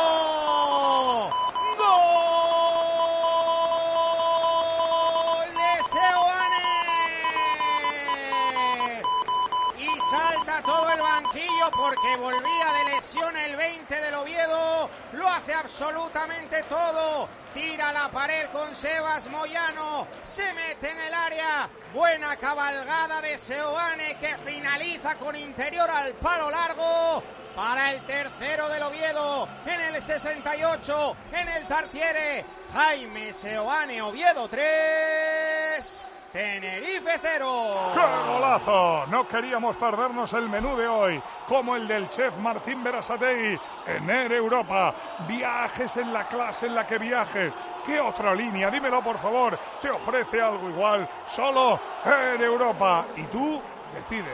¡Gol de Seoane! Y salta todo el banquillo porque volvía de lesión el veinte del Oviedo. Lo hace absolutamente todo. Tira la pared con Sebas Moyano, se mete en el área, buena cabalgada de Seoane que finaliza con interior al palo largo para el tercero del Oviedo en el sesenta y ocho, en el Tartiere. Jaime Seoane, Oviedo tres, Tenerife cero. ¡Qué golazo! No queríamos perdernos el menú de hoy, como el del chef Martín Berasategui en Air Europa. Viajes en la clase en la que viajes. ¿Qué otra línea? Dímelo, por favor. Te ofrece algo igual. Solo Air Europa. Y tú decides.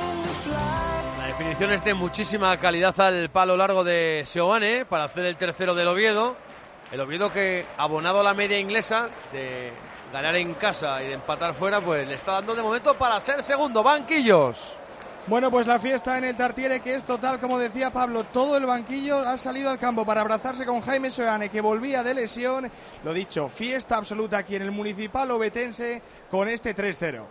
La definición es de muchísima calidad al palo largo de Seoane para hacer el tercero del Oviedo. El Oviedo que, abonado a la media inglesa de ganar en casa y de empatar fuera, pues le está dando de momento para ser segundo. Banquillos. Bueno, pues la fiesta en el Tartiere, que es total, como decía Pablo, todo el banquillo ha salido al campo para abrazarse con Jaime Seoane, que volvía de lesión. Lo dicho, fiesta absoluta aquí en el Municipal Ovetense con este tres cero.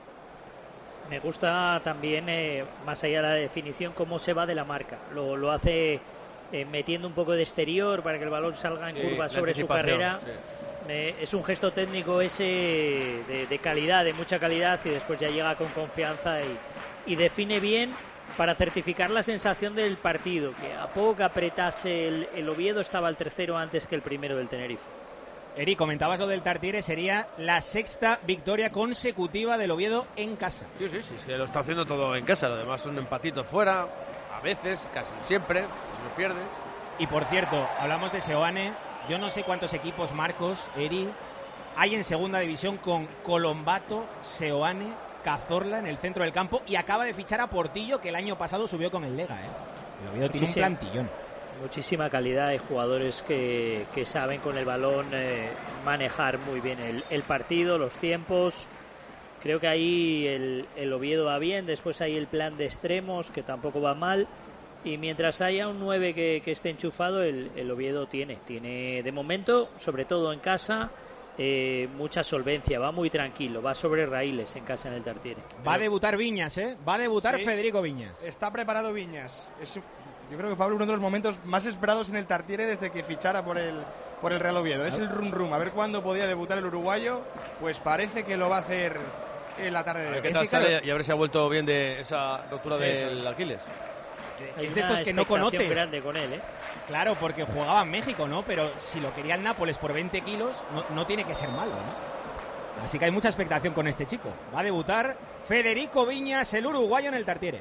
Me gusta también, eh, más allá de la definición, cómo se va de la marca. Lo, lo hace eh, metiendo un poco de exterior para que el balón salga en Sí, curva la sobre su anticipación, carrera. sí. Eh, es un gesto técnico ese de, de calidad, de mucha calidad, y después ya llega con confianza y, y define bien para certificar la sensación del partido, que a poco que apretase el, el Oviedo estaba el tercero antes que el primero del Tenerife. Eri, comentabas lo del Tartiere, sería la sexta victoria consecutiva del Oviedo en casa. Sí, sí, sí, sí, lo está haciendo todo en casa. Además son empatitos fuera, a veces, casi siempre, si lo pierdes. Y por cierto, hablamos de Seoane. Yo no sé cuántos equipos, Marcos, Eri, hay en segunda división con Colombato, Seoane, Cazorla en el centro del campo, y acaba de fichar a Portillo, que el año pasado subió con el Lega, ¿eh? El Oviedo tiene un plantillón. Muchísima calidad, hay jugadores que, que saben con el balón eh, manejar muy bien el, el partido, los tiempos. Creo que ahí el, el Oviedo va bien, después hay el plan de extremos que tampoco va mal. Y mientras haya un nueve que, que esté enchufado, el, el Oviedo tiene. Tiene de momento, sobre todo en casa, eh, mucha solvencia. Va muy tranquilo, va sobre raíles en casa en el Tartiere. Va a debutar Viñas, ¿eh? Va a debutar Sí. Federico Viñas. Está preparado Viñas. Es, yo creo que Pablo, uno de los momentos más esperados en el Tartiere desde que fichara por el, por el Real Oviedo. Es el rum rum. A ver cuándo podía debutar el uruguayo. Pues parece que lo va a hacer en la tarde de A ver hoy. qué Es tal que, claro, sale y a ver si ha vuelto bien de esa rotura Eso del es. Aquiles. Hay Es de una estos que no expectación conoces. grande con él, ¿eh? Claro, porque jugaba en México, ¿no? Pero si lo quería el Nápoles por veinte kilos, no, no tiene que ser malo, ¿no? Así que hay mucha expectación con este chico. Va a debutar Federico Viñas, el uruguayo, en el Tartiere.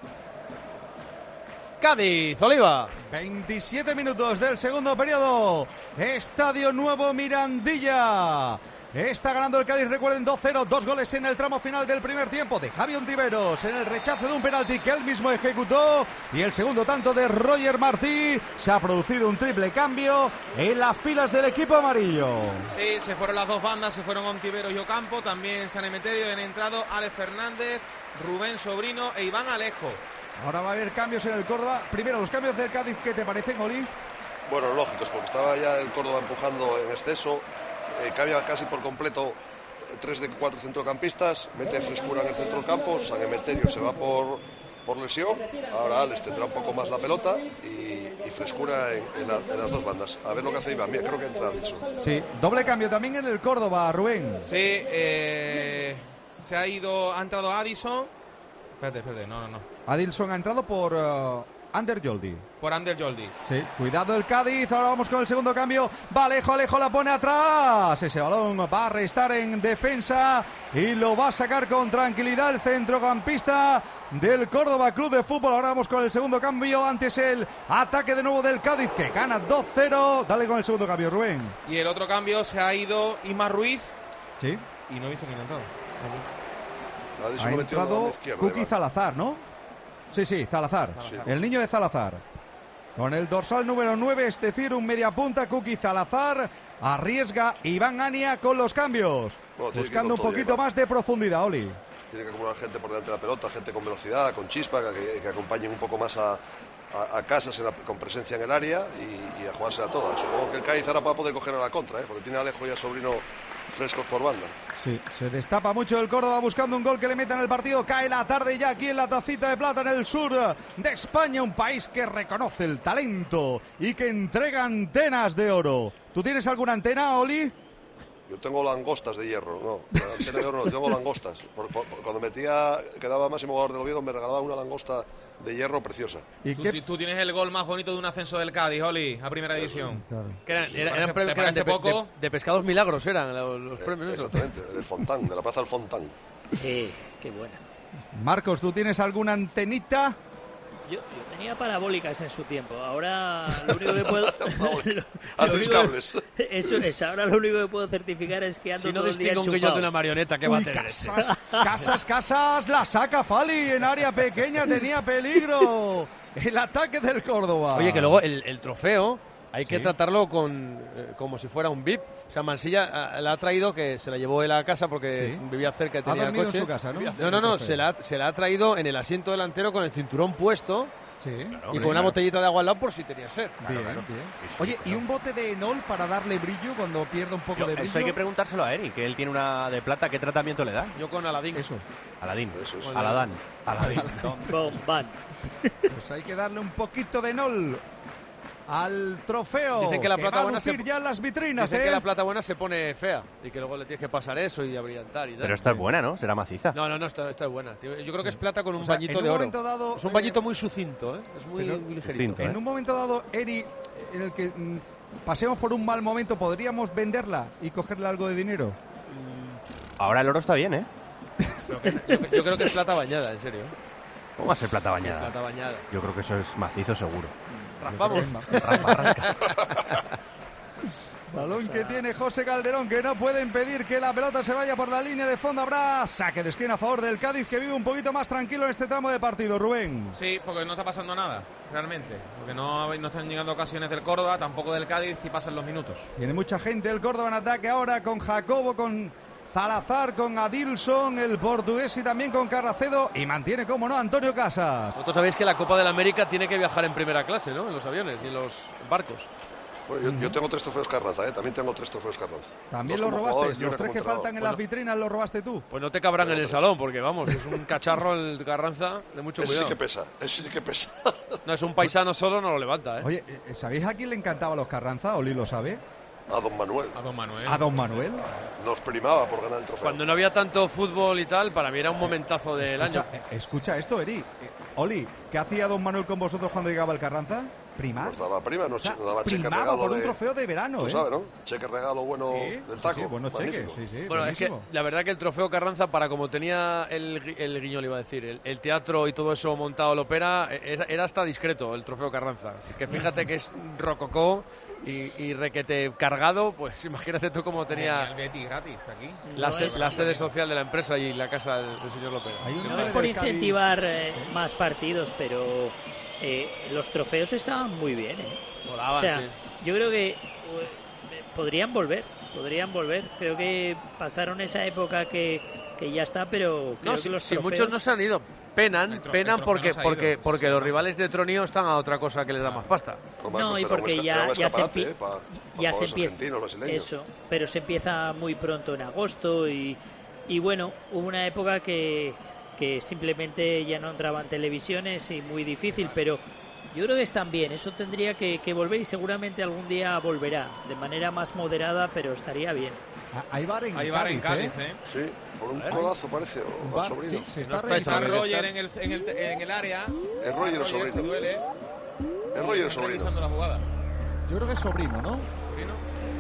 Cádiz, Oliva. veintisiete minutos del segundo periodo. Estadio Nuevo Mirandilla. Está ganando el Cádiz, recuerden, dos cero, dos goles en el tramo final del primer tiempo de Javi Ontiveros en el rechace de un penalti que él mismo ejecutó, y el segundo tanto de Roger Martí. Se ha producido un triple cambio en las filas del equipo amarillo. Sí, se fueron las dos bandas, se fueron Ontiveros y Ocampo, también San Emeterio, han entrado Alex Fernández, Rubén Sobrino e Iván Alejo. Ahora va a haber cambios en el Córdoba. Primero, los cambios del Cádiz, ¿qué te parecen, Oli? Bueno, lógicos, porque estaba ya el Córdoba empujando en exceso. Eh, cambia casi por completo tres de cuatro centrocampistas, mete frescura en el centro del campo, San Emeterio se va por, por lesión, ahora Alex tendrá un poco más la pelota y, y frescura en, en, la, en las dos bandas. A ver lo que hace Iván, mira, creo que entra Adilson. Sí, doble cambio también en el Córdoba, Rubén. Sí, eh, se ha ido, ha entrado Addison. Espérate, espérate, no, no, no. Adilson ha entrado por uh, Ander Joldi. Por Ander Joldi. Sí, cuidado el Cádiz, ahora vamos con el segundo cambio. Va Alejo, Alejo la pone atrás. Ese balón va a restar en defensa y lo va a sacar con tranquilidad el centrocampista del Córdoba Club de Fútbol. Ahora vamos con el segundo cambio. Antes el ataque de nuevo del Cádiz que gana dos cero. Dale con el segundo cambio, Rubén. Y el otro cambio se ha ido Isma Ruiz. Sí. Y no he visto quién ha entrado. Ha entrado Kuki Salazar, ¿no? Sí, sí, Salazar. Sí. El niño de Salazar. Con el dorsal número nueve, es decir, un mediapunta, Kuki Salazar. Arriesga Iván Ania con los cambios. Bueno, buscando un poquito más de profundidad, Oli. Tiene que acumular gente por delante de la pelota, gente con velocidad, con chispa, que, que acompañen un poco más a, a, a Casas en la, con presencia en el área y, y a jugársela toda. Supongo que el Cádiz ahora va a poder coger a la contra, ¿eh? Porque tiene a Alejo y a Sobrino frescos por banda. Sí, se destapa mucho el Córdoba buscando un gol que le meta en el partido. Cae la tarde ya aquí en la Tacita de Plata en el sur de España, un país que reconoce el talento y que entrega antenas de oro. ¿Tú tienes alguna antena, Oli? Yo tengo langostas de hierro, no, la antena de oro no, tengo langostas. Por, por, por, cuando metía, quedaba máximo jugador del Oviedo, me regalaba una langosta de hierro preciosa. ¿Y tú, tú tienes el gol más bonito de un ascenso del Cádiz, Oli, a primera división. Claro. Que eran, eran, eran premios que eran de, poco? De, de pescados milagros, eran los, los eh, premios. Exactamente, del Fontán, de la plaza del Fontán. Sí, qué buena. Marcos, ¿tú tienes alguna antenita? Yo, yo tenía parabólicas en su tiempo. Ahora lo único que puedo. Haces cables. Eso es, ahora lo único que puedo certificar es que ando si no todo el día distingo un guiño de una marioneta, ¿qué Uy, va a tener? Casas, casas, casas, la saca Fali en área pequeña, tenía peligro. El ataque del Córdoba. Oye, que luego el, el trofeo hay que Sí. tratarlo con eh, como si fuera un V I P. O sea, Mansilla a, la ha traído, que se la llevó él a casa porque Sí. vivía cerca y Ha tenía dormido en coche. su casa, ¿no? No, no, no, se la, se la ha traído en el asiento delantero con el cinturón puesto. Sí. Y con una botellita de agua al lado por si tenía sed. Bien, bien. Oye, ¿y un bote de enol para darle brillo cuando pierda un poco Yo, de brillo? eso hay que preguntárselo a Eric, que él tiene una de plata. ¿Qué tratamiento le da? Yo con Aladín. Eso. Aladín. Eso es. Aladán. Aladín. Bomban. Pues hay que darle un poquito de enol al trofeo. Dicen que la plata va a buena lucir se- ya en las vitrinas, Dicen ¿eh? que la plata buena se pone fea y que luego le tienes que pasar eso y abrillantar y tal. Pero esta es buena, ¿no? Será maciza. No, no, no, esta, esta es buena. tío. Yo creo que es plata con un O sea, bañito en un de oro. momento dado, es un eh, bañito muy sucinto, ¿eh? Es muy, pero- muy ligerito. Sucinto, En un momento dado, Eri, en el que mm, pasemos por un mal momento, ¿podríamos venderla y cogerle algo de dinero? Ahora el oro está bien, ¿eh? Yo, yo creo que es plata bañada, en serio. ¿Cómo va a ser plata bañada? Plata bañada. Yo creo que eso es macizo seguro. Raspamos. Raspa, rasca. Balón que tiene José Calderón, que no puede impedir que la pelota se vaya por la línea de fondo. Habrá saque de esquina a favor del Cádiz, que vive un poquito más tranquilo en este tramo de partido, Rubén. Sí, porque no está pasando nada, realmente. Porque no, no están llegando ocasiones del Córdoba, tampoco del Cádiz, y pasan los minutos. Tiene mucha gente el Córdoba en ataque ahora con Jacobo, con Salazar, con Adilson, el portugués y también con Carracedo. Y mantiene, como no, Antonio Casas. Vosotros sabéis que la Copa de la América tiene que viajar en primera clase, ¿no? En los aviones y en los barcos. Bueno, yo, yo tengo tres trofeos Carranza, ¿eh? También tengo tres trofeos Carranza. También Dos los como robaste. jugador y Los uno tres como que entrenador. faltan en Bueno. las vitrinas los robaste tú. Pues no te cabrán en el Otros. salón, porque vamos, es un cacharro el Carranza de mucho Ese sí cuidado. que pesa, ese sí que pesa. No, es un paisano solo, no lo levanta, ¿eh? Oye, eh, ¿sabéis a quién le encantaba a los Carranza? Oli lo sabe. A don Manuel. A don Manuel. A don Manuel. Nos primaba por ganar el trofeo. Cuando no había tanto fútbol y tal, para mí era un momentazo del Escucha, año. eh, escucha esto, Eri. Eh, Oli, ¿qué hacía don Manuel con vosotros cuando llegaba el Carranza? ¿Primar? Nos daba prima, nos, O sea, nos daba cheque primaba regalo por un de... trofeo de verano, Tú ¿eh? sabes, ¿no? Cheque regalo bueno Sí, del sí, taco. sí, buenos cheques, Magnífico. sí, sí, Bueno, es que buenísimo. la verdad que el trofeo Carranza, para como tenía el, gui- el Guiñol, iba a decir, el, el teatro y todo eso montado, la ópera, era, era hasta discreto el trofeo Carranza. Que fíjate que es rococó y, y requete cargado, pues imagínate tú cómo Tenía tenía el Betty gratis aquí. la, No se- es- la sede social de la empresa y la casa del, del señor Lopera. Hay un No hombre es por del Cádiz- incentivar eh, más partidos, pero eh, los trofeos estaban muy bien, ¿eh? Volaban, O sea, sí. yo creo que eh, podrían volver, podrían volver. Creo que pasaron esa época que, que ya está, pero creo no, que si, los si trofeos... muchos no se han ido, penan, El tro- penan el trofeo porque no se ha porque ido. porque Sí, los no. rivales de Tronio están a otra cosa que les da más pasta. No, y porque ya, ya se, empie- ya se empieza Argentinos, eso, pero se empieza muy pronto en agosto y, y bueno, hubo una época que, que simplemente ya no entraban televisiones y muy difícil, pero yo creo que están bien, eso tendría que, que volver y seguramente algún día volverá, de manera más moderada, pero estaría bien. Hay bar en Hay bar en Cádiz, Cádiz, ¿eh? ¿eh? Sí, por un codazo parece, o Un al bar, sobrino. sí, se está No estáis Está revisando. Roger en el, en el, en el área. Es Roger o Se sobrino. duele. Es Roger o Están sobrino. revisando la jugada. Yo creo que es sobrino, ¿no? Sobrino.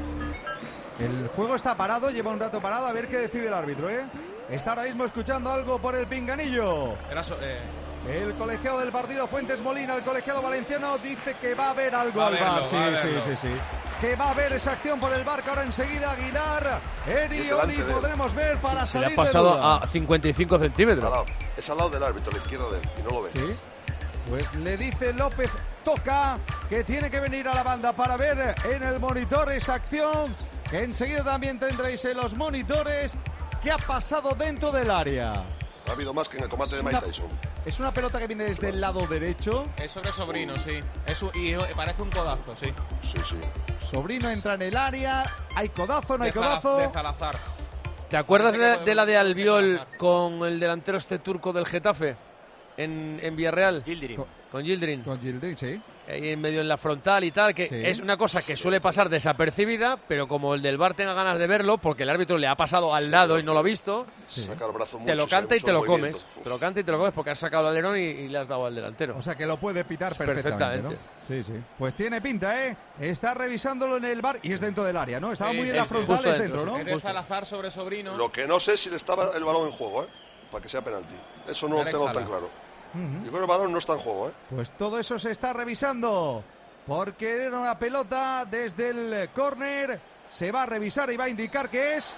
El juego está parado, lleva un rato parado, a ver qué decide el árbitro, ¿eh? Está ahora mismo escuchando algo por el pinganillo. Era so- eh, El colegiado del partido Fuentes Molina, el colegiado valenciano, dice que va a haber algo Va a al verlo, bar. Sí, va a sí, verlo. sí, sí. Que va a haber esa acción por el bar, que ahora enseguida Aguilar, Eri, Y es delante Oli de él. podremos ver para Se le salir ha pasado de duda. a cincuenta y cinco Al centímetros. lado. Es al lado del árbitro, a la izquierda de él, y no lo ve. Sí. Pues le dice López Toca que tiene que venir a la banda para ver en el monitor esa acción, que enseguida también tendréis en los monitores qué ha pasado dentro del área. Ha habido más que en el combate de Es Mike una- Tyson. Es una pelota que viene desde el lado derecho. es sobre sobrino, sí. Es un- y parece un codazo, sí. Sí, sí. Sobrino entra en el área. Hay codazo, no hay De Zala- codazo. de Salazar. ¿Te acuerdas Parece de, que de la de podemos Albiol bajar. con el delantero este turco del Getafe en, en Villarreal? Yildirim. Con Yildirim. Con Gildrin, sí. Ahí en medio en la frontal y tal, que Sí. es una cosa que suele pasar desapercibida, pero como el del bar tenga ganas de verlo, porque el árbitro le ha pasado al lado y no lo ha visto, Saca el brazo mucho. te lo sí, hay canta y mucho te lo movimiento. comes. Te lo canta y te lo comes porque has sacado al alerón y, y le has dado al delantero. O sea que lo puede pitar perfectamente, Perfectamente. ¿no? Sí, sí. Pues tiene pinta, ¿eh? Está revisándolo en el bar y es dentro del área, ¿no? Estaba Sí, muy en sí, la sí. frontal, Justo es dentro, dentro, ¿no? Es de Salazar sobre sobrino. Lo que no sé es si le estaba el balón en juego, ¿eh? Para que sea penalti. Eso no lo Alex tengo Sala. tan claro. Ujú. Yo creo que el balón no está en juego, ¿eh? Pues todo eso se está revisando. Porque era una pelota desde el córner. Se va a revisar y va a indicar que es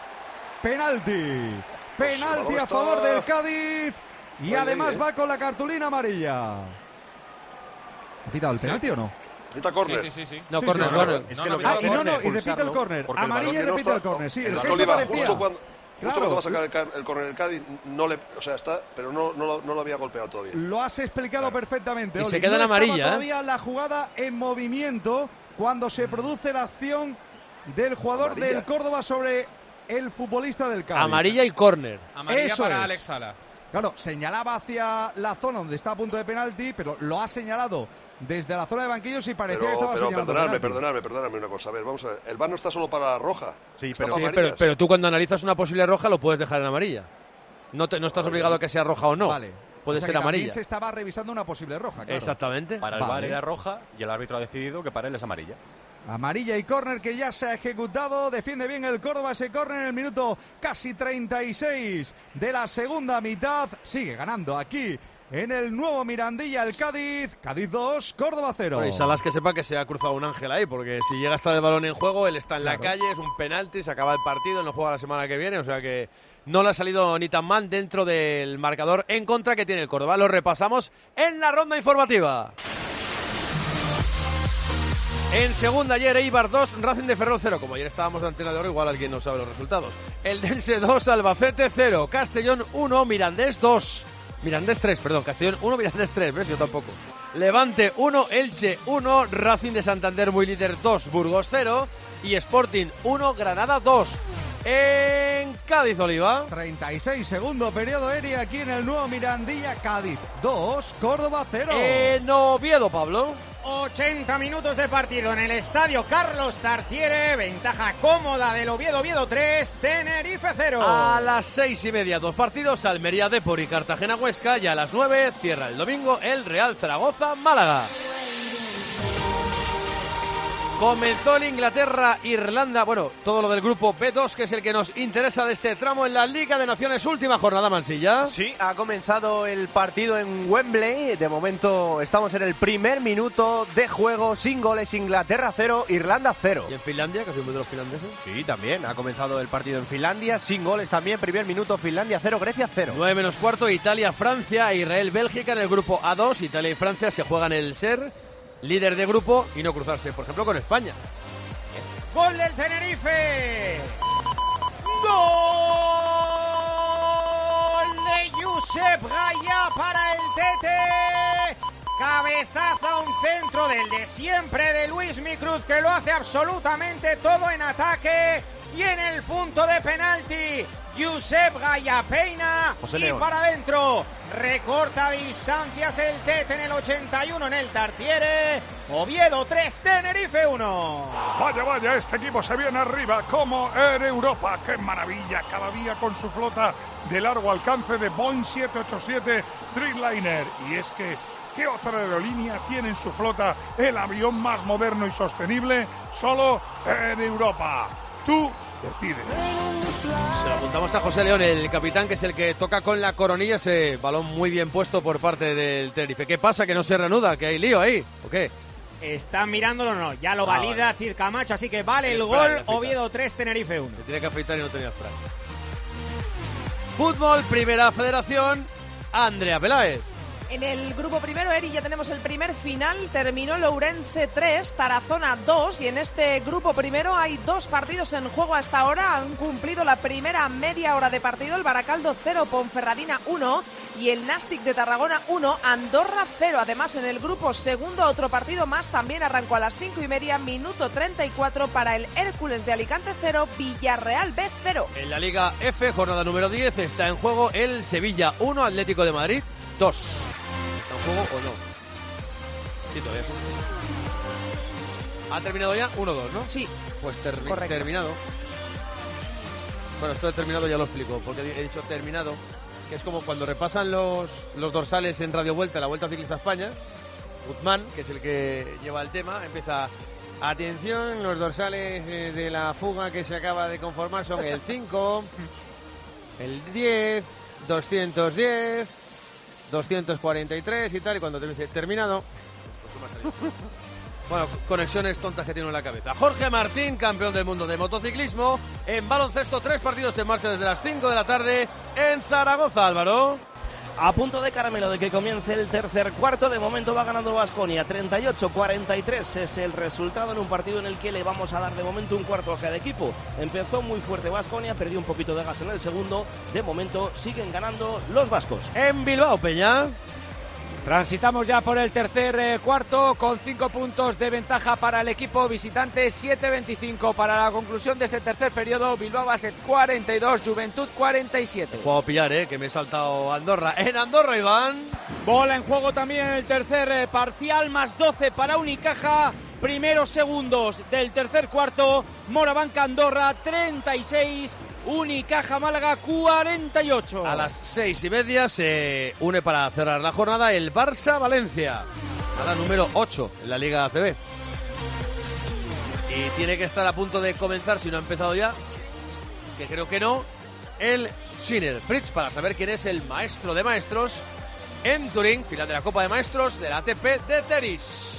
penalti. Pues el Penalti balón a está- favor del Cádiz. Y Ahí, además ahí, ¿eh? va con la cartulina amarilla. ¿Ha pitado el penalti o no? Quita córner. Sí, sí, sí, sí. No, Sí, córner, sí, córner. Es No, que no, lo que Ah, no, y no, no, y repite el expulsarlo, córner. porque el Amarilla y Porque no repite el está- córner. Sí, el es que balón esto iba parecía. justo cuando, justo Claro. cuando va a sacar el, car- el córner el Cádiz, no le, o sea, está, pero no, no, lo, no lo había golpeado todavía. Lo has explicado perfectamente. Y Oli. se queda en No estaba amarilla, ¿eh? todavía la jugada en movimiento cuando se produce la acción del jugador Amarilla. del Córdoba sobre el futbolista del Cádiz. Amarilla y córner. Amarilla Eso para es. Alex Sala. Claro, señalaba hacia la zona donde está a punto de penalti, pero lo ha señalado desde la zona de banquillos y parecía Pero, que estaba pero señalando perdonadme, penalti. perdonadme, perdonadme una cosa. A ver, vamos a ver. El V A R no está solo para la roja. Sí, está pero- para Sí, pero, amarillas. pero tú cuando analizas una posible roja lo puedes dejar en amarilla. No, te- no estás Vale. obligado a que sea roja o no. Vale. Puede O sea ser que también amarilla. se estaba revisando una posible roja, claro. Exactamente. Para el Vale. V A R era roja y el árbitro ha decidido que para él es amarilla. Amarilla y córner que ya se ha ejecutado. Defiende bien el Córdoba ese córner en el minuto casi treinta y seis de la segunda mitad. Sigue ganando aquí en el nuevo Mirandilla el Cádiz. Cádiz dos, Córdoba cero. Bueno, y Salas que sepa que se ha cruzado un ángel ahí, porque si llega a estar el balón en juego, él está en la Claro. calle, es un penalti, se acaba el partido, él no juega la semana que viene, o sea que no le ha salido ni tan mal dentro del marcador en contra que tiene el Córdoba. Lo repasamos en la ronda informativa. En segunda ayer Eibar dos, Racing de Ferrol cero. Como ayer estábamos de Antena de Oro, igual alguien no sabe los resultados. El Dense dos, Albacete cero, Castellón uno, Mirandés dos. Mirandés tres, perdón, Castellón uno, Mirandés tres, ¿ves? Yo tampoco. Levante uno, Elche uno, Racing de Santander muy líder dos, Burgos cero y Sporting uno, Granada dos. En Cádiz, Oliva. treinta y seis, segundo periodo Eri aquí en el nuevo Mirandilla. Cádiz dos, Córdoba cero. En Oviedo, Pablo. ochenta minutos de partido en el estadio Carlos Tartiere. Ventaja cómoda del Oviedo. Oviedo tres, Tenerife cero. A las seis y media, dos partidos, Almería, Depor y Cartagena Huesca. Y a las nueve cierra el domingo el Real Zaragoza Málaga. Comenzó el Inglaterra-Irlanda, bueno, todo lo del grupo B dos, que es el que nos interesa de este tramo en la Liga de Naciones. Última jornada, Mansilla. Sí, ha comenzado el partido en Wembley. De momento estamos en el primer minuto de juego, sin goles. Inglaterra cero, Irlanda cero. ¿Y en Finlandia, que fuimos de los finlandeses? Sí, también ha comenzado el partido en Finlandia, sin goles también. Primer minuto, Finlandia cero, Grecia cero. nueve menos cuarto, Italia-Francia, Israel-Bélgica en el grupo A dos. Italia y Francia se juegan el ser líder de grupo y no cruzarse, por ejemplo, con España. Gol del Tenerife. Gol de Josep Gaya para el Tete. Cabezazo a un centro del de siempre de Luismi Cruz, que lo hace absolutamente todo en ataque. Y en el punto de penalti, Josep Gaya peina José y León. para adentro. Recorta distancias el Tete en el ochenta y uno en el Tartiere. Oviedo tres, Tenerife uno. Vaya, vaya, este equipo se viene arriba como Air Europa. ¡Qué maravilla! Cada día con su flota de largo alcance de Boeing siete ochenta y siete Dreamliner. Y es que, ¿qué otra aerolínea tiene en su flota el avión más moderno y sostenible? Solo Air Europa. Tú decides. Se lo apuntamos a José León, el capitán, que es el que toca con la coronilla ese balón muy bien puesto por parte del Tenerife. ¿Qué pasa? ¿Que no se reanuda? ¿Que hay lío ahí? ¿O qué? Están mirándolo o no, ya lo Ah, valida vale. Cid Camacho, así que vale el Espera, gol. ya, fija. Oviedo tres, Tenerife uno. Se tiene que afeitar y no tenía spray. Fútbol, Primera Federación, Andrea Peláez. En el grupo primero, Eri, ya tenemos el primer final. Terminó Lourense tres, Tarazona dos. Y en este grupo primero hay dos partidos en juego hasta ahora. Han cumplido la primera media hora de partido. El Baracaldo cero, Ponferradina uno. Y el Nàstic de Tarragona uno, Andorra cero. Además, en el grupo segundo, otro partido más. También arrancó a las cinco y media, minuto treinta y cuatro para el Hércules de Alicante cero, Villarreal B cero. En la Liga F, jornada número diez, está en juego el Sevilla uno, Atlético de Madrid dos. ¿Está en juego o no? Sí, todavía. ¿Ha terminado ya? uno dos, ¿no? Sí. Pues termi- Correcto. terminado. Bueno, esto de terminado ya lo explico, porque he dicho terminado, que es como cuando repasan los, los dorsales en Radio Vuelta, la Vuelta Ciclista España. Guzmán, que es el que lleva el tema, empieza: atención, los dorsales eh, de la fuga que se acaba de conformar son el cinco, el diez, doscientos diez, doscientos cuarenta y tres y tal, y cuando te dice terminado, pues tú me has salido. Bueno, conexiones tontas que tiene en la cabeza. Jorge Martín, campeón del mundo de motociclismo. En baloncesto, tres partidos en marcha desde las cinco de la tarde en Zaragoza, Álvaro. A punto de caramelo de que comience el tercer cuarto. De momento va ganando Baskonia treinta y ocho cuarenta y tres. Es el resultado en un partido en el que le vamos a dar de momento un cuarto a cada equipo. Empezó muy fuerte Baskonia, perdió un poquito de gas en el segundo. De momento siguen ganando los vascos. En Bilbao, Peña. Transitamos ya por el tercer eh, cuarto con cinco puntos de ventaja para el equipo visitante, siete veinticinco para la conclusión de este tercer periodo. Bilbao Basket cuarenta y dos, Juventud cuarenta y siete. Puedo pillar, eh, que me he saltado Andorra. En Andorra, Iván. Bola en juego también en el tercer eh, parcial, más doce para Unicaja. Primeros segundos del tercer cuarto, Morabanca Andorra treinta y seis, Unicaja Málaga cuarenta y ocho. A las seis y media se une para cerrar la jornada el Barça Valencia, a la número ocho en la Liga A C B. Y tiene que estar a punto de comenzar, si no ha empezado ya, que creo que no, el Sinner Fritz, para saber quién es el maestro de maestros en Turín, final de la Copa de Maestros de la A T P de tenis.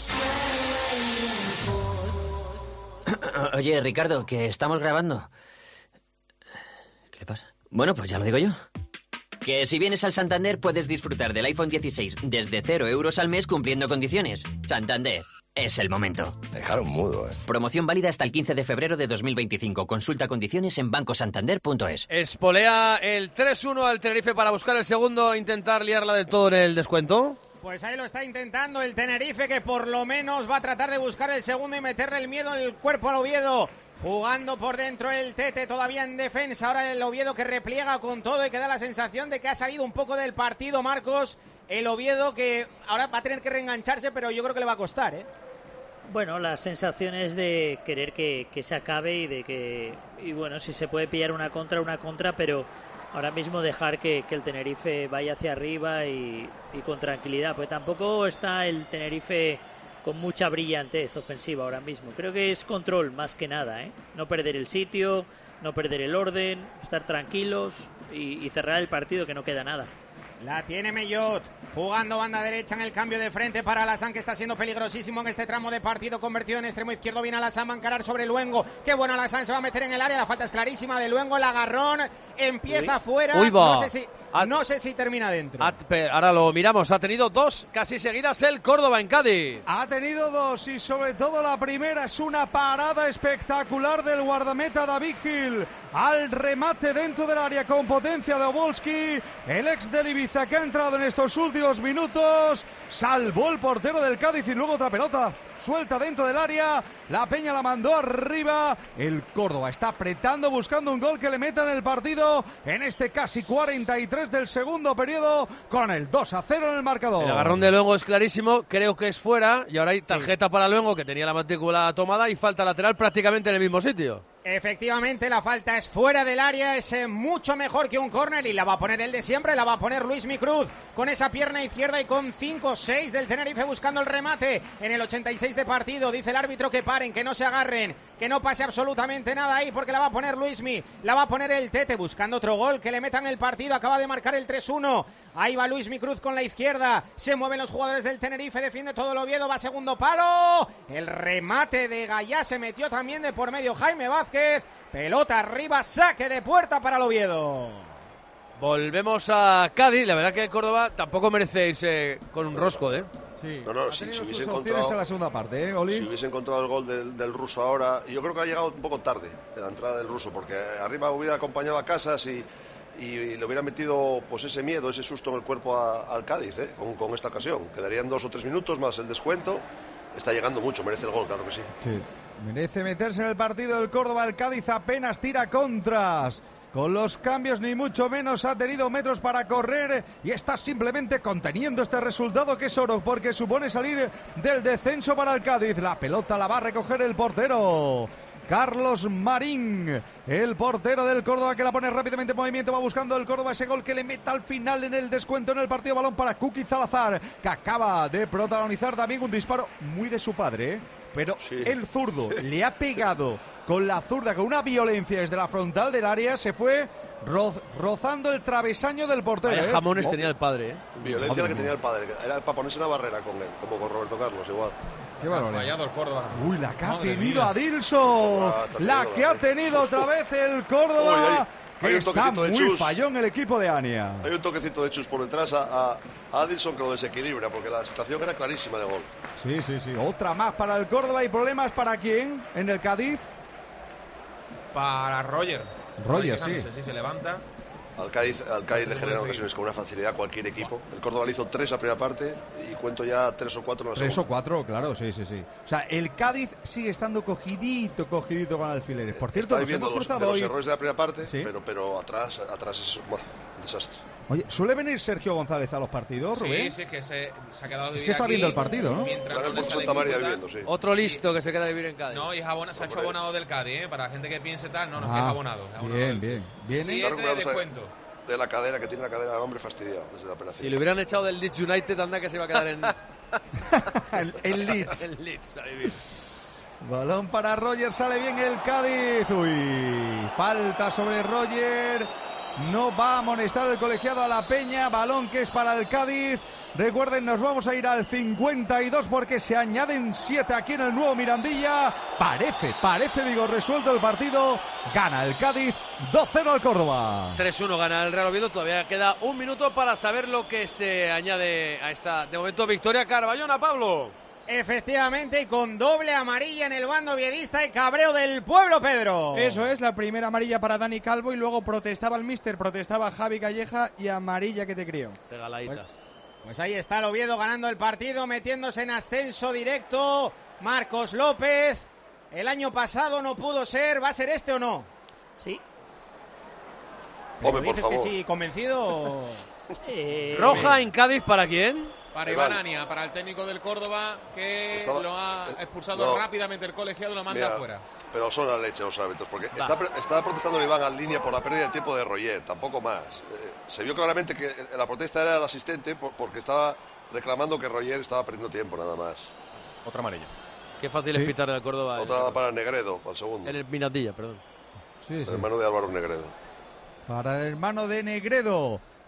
Oye, Ricardo, que estamos grabando. ¿Qué le pasa? Bueno, pues ya lo digo yo. Que si vienes al Santander puedes disfrutar del iPhone dieciséis desde cero euros al mes cumpliendo condiciones. Santander, es el momento. Dejaron mudo, ¿eh? Promoción válida hasta el quince de febrero de dos mil veinticinco. Consulta condiciones en banco santander punto es. Espolea el tres uno al Tenerife para buscar el segundo, intentar liarla del todo en el descuento. Pues ahí lo está intentando el Tenerife, que por lo menos va a tratar de buscar el segundo y meterle el miedo en el cuerpo al Oviedo. Jugando por dentro el Tete, todavía en defensa. Ahora el Oviedo que repliega con todo y que da la sensación de que ha salido un poco del partido, Marcos. El Oviedo que ahora va a tener que reengancharse, pero yo creo que le va a costar, ¿eh? Bueno, la sensación es de querer que, que se acabe y de que, y bueno, si se puede pillar una contra, una contra, pero ahora mismo dejar que, que el Tenerife vaya hacia arriba y, y con tranquilidad, pues tampoco está el Tenerife con mucha brillantez ofensiva ahora mismo. Creo que es control más que nada, ¿eh? No perder el sitio, no perder el orden, estar tranquilos y, y cerrar el partido, que no queda nada. La tiene Mellot, jugando banda derecha en el cambio de frente para Alassane, que está siendo peligrosísimo en este tramo de partido, convertido en extremo izquierdo. Viene Alassane a encarar sobre Luengo. Qué bueno Alassane, se va a meter en el área. La falta es clarísima de Luengo, el agarrón empieza Uy. fuera. Uy, va. No sé si, no sé si termina dentro. At- pe- ahora lo miramos. Ha tenido dos casi seguidas el Córdoba en Cádiz. Ha tenido dos y sobre todo la primera es una parada espectacular del guardameta David Gil al remate dentro del área con potencia de Obolski, el ex del Ibiza que ha entrado en estos últimos minutos, salvó el portero del Cádiz y luego otra pelota suelta dentro del área, la Peña la mandó arriba, el Córdoba está apretando buscando un gol que le meta en el partido en este casi cuarenta y tres del segundo periodo con el dos a cero en el marcador. El agarrón de Luengo es clarísimo, creo que es fuera y ahora hay tarjeta sí. para Luengo que tenía la matrícula tomada y falta lateral prácticamente en el mismo sitio. Efectivamente, la falta es fuera del área, es eh, mucho mejor que un córner y la va a poner el de siempre, la va a poner Luismi Cruz con esa pierna izquierda y con cinco seis del Tenerife buscando el remate en el ochenta y seis de partido. Dice el árbitro que paren, que no se agarren, que no pase absolutamente nada ahí porque la va a poner Luismi, la va a poner el Tete buscando otro gol, que le metan el partido, acaba de marcar el tres uno. Ahí va Luismi Cruz con la izquierda, se mueven los jugadores del Tenerife, defiende todo el Oviedo, va segundo palo, el remate de Gallá se metió también de por medio Jaime Vázquez, pelota arriba, saque de puerta para el Oviedo. Volvemos a Cádiz, la verdad que el Córdoba tampoco merece irse con un rosco, ¿eh? Sí, no, no, si, si hubiese encontrado en la segunda parte, ¿eh, Oli? Si hubiese encontrado el gol del, del ruso ahora, yo creo que ha llegado un poco tarde en la entrada del ruso, porque arriba hubiera acompañado a Casas y, y, y le hubiera metido pues ese miedo, ese susto en el cuerpo a, al Cádiz, ¿eh? con, con esta ocasión. Quedarían dos o tres minutos más el descuento. Está llegando mucho, merece el gol, claro que sí. Sí, merece meterse en el partido del Córdoba. El Cádiz apenas tira contras. Con los cambios ni mucho menos ha tenido metros para correr y está simplemente conteniendo este resultado que es oro porque supone salir del descenso para el Cádiz. La pelota la va a recoger el portero Carlos Marín, el portero del Córdoba, que la pone rápidamente en movimiento, va buscando el Córdoba ese gol que le meta al final en el descuento en el partido. Balón para Kuki Salazar, que acaba de protagonizar también un disparo muy de su padre, ¿eh? Pero sí. el zurdo le ha pegado con la zurda, con una violencia desde la frontal del área, se fue roz, rozando el travesaño del portero. Vaya ¿eh? jamones oh. tenía el padre, ¿eh? Violencia la que tenía el padre, era para ponerse una barrera con él, como con Roberto Carlos, igual. Qué ha fallado el Córdoba. Uy, la que ha Madre tenido mía. Adilson, ah, la que ha tenido otra vez el Córdoba. Uy, hay, que hay un está de muy Chus. fallón el equipo de Ania. Hay un toquecito de Chus por detrás a, a, a Adilson que lo desequilibra, porque la situación era clarísima de gol. Sí, sí, sí. Otra más para el Córdoba. ¿Y problemas para quién en el Cádiz? Para Roger. Roger, sí. Sí, se levanta. Al Cádiz, al Cádiz le genera ocasiones con una facilidad a cualquier equipo. El Córdoba le hizo tres a primera parte y cuento ya tres o cuatro en la segunda. Tres o cuatro, claro, sí, sí, sí. O sea, el Cádiz sigue estando cogidito, cogidito con alfileres. Por cierto, Estáis viendo los, de los hoy... errores de la primera parte, ¿Sí? pero, pero atrás, atrás es bueno, un desastre. Oye, ¿suele venir Sergio González a los partidos, Rubén? Sí, sí, que se, se ha quedado a vivir. Es que está aquí viendo el partido, ¿no? Está por Santa María viviendo, sí. Otro listo que se queda a vivir en Cádiz. No, y es abona, se ha hecho abonado del Cádiz, ¿eh? Para la gente que piense tal, no, no, ah, que es abonado. Es abonado bien, bien. Viene siete de descuento. De la cadera, que tiene la cadera de hombre fastidiado desde la operación. Si le hubieran echado del Leeds United, anda que se iba a quedar en... el, el Leeds. el Leeds, ahí bien. Balón para Roger, sale bien el Cádiz. Uy, falta sobre Roger. No va a amonestar el colegiado a la Peña. Balón que es para el Cádiz. Recuerden, nos vamos a ir al cincuenta y dos porque se añaden siete aquí en el nuevo Mirandilla. Parece, parece, digo, resuelto el partido. Gana el Cádiz, dos cero al Córdoba. tres uno gana el Real Oviedo. Todavía queda un minuto para saber lo que se añade a esta, de momento, victoria Carballona, Pablo. Efectivamente, y con doble amarilla en el bando oviedista y cabreo del pueblo, Pedro. Eso es, la primera amarilla para Dani Calvo y luego protestaba el míster, protestaba Javi Calleja y amarilla que te crió. Pues, pues ahí está el Oviedo ganando el partido, metiéndose en ascenso directo. Marcos López, el año pasado no pudo ser, ¿va a ser este o no? Sí. Hombre, por dices favor. que sí, convencido. eh... Roja en Cádiz, ¿para quién? Para Iván Ania, para el técnico del Córdoba, que Estaba, lo ha expulsado no, rápidamente el colegiado y lo manda afuera. Pero son la leche los árbitros, porque está, está protestando el Iván al línea por la pérdida de tiempo de Roger, tampoco más. Eh, se vio claramente que la protesta era el asistente por, porque estaba reclamando que Roger estaba perdiendo tiempo, nada más. Otra amarilla. Qué fácil sí. es pitar al Córdoba. Otra para Negredo, al segundo. En el Mirandilla, perdón. Sí, el sí. hermano de Álvaro Negredo. Para el hermano de Negredo,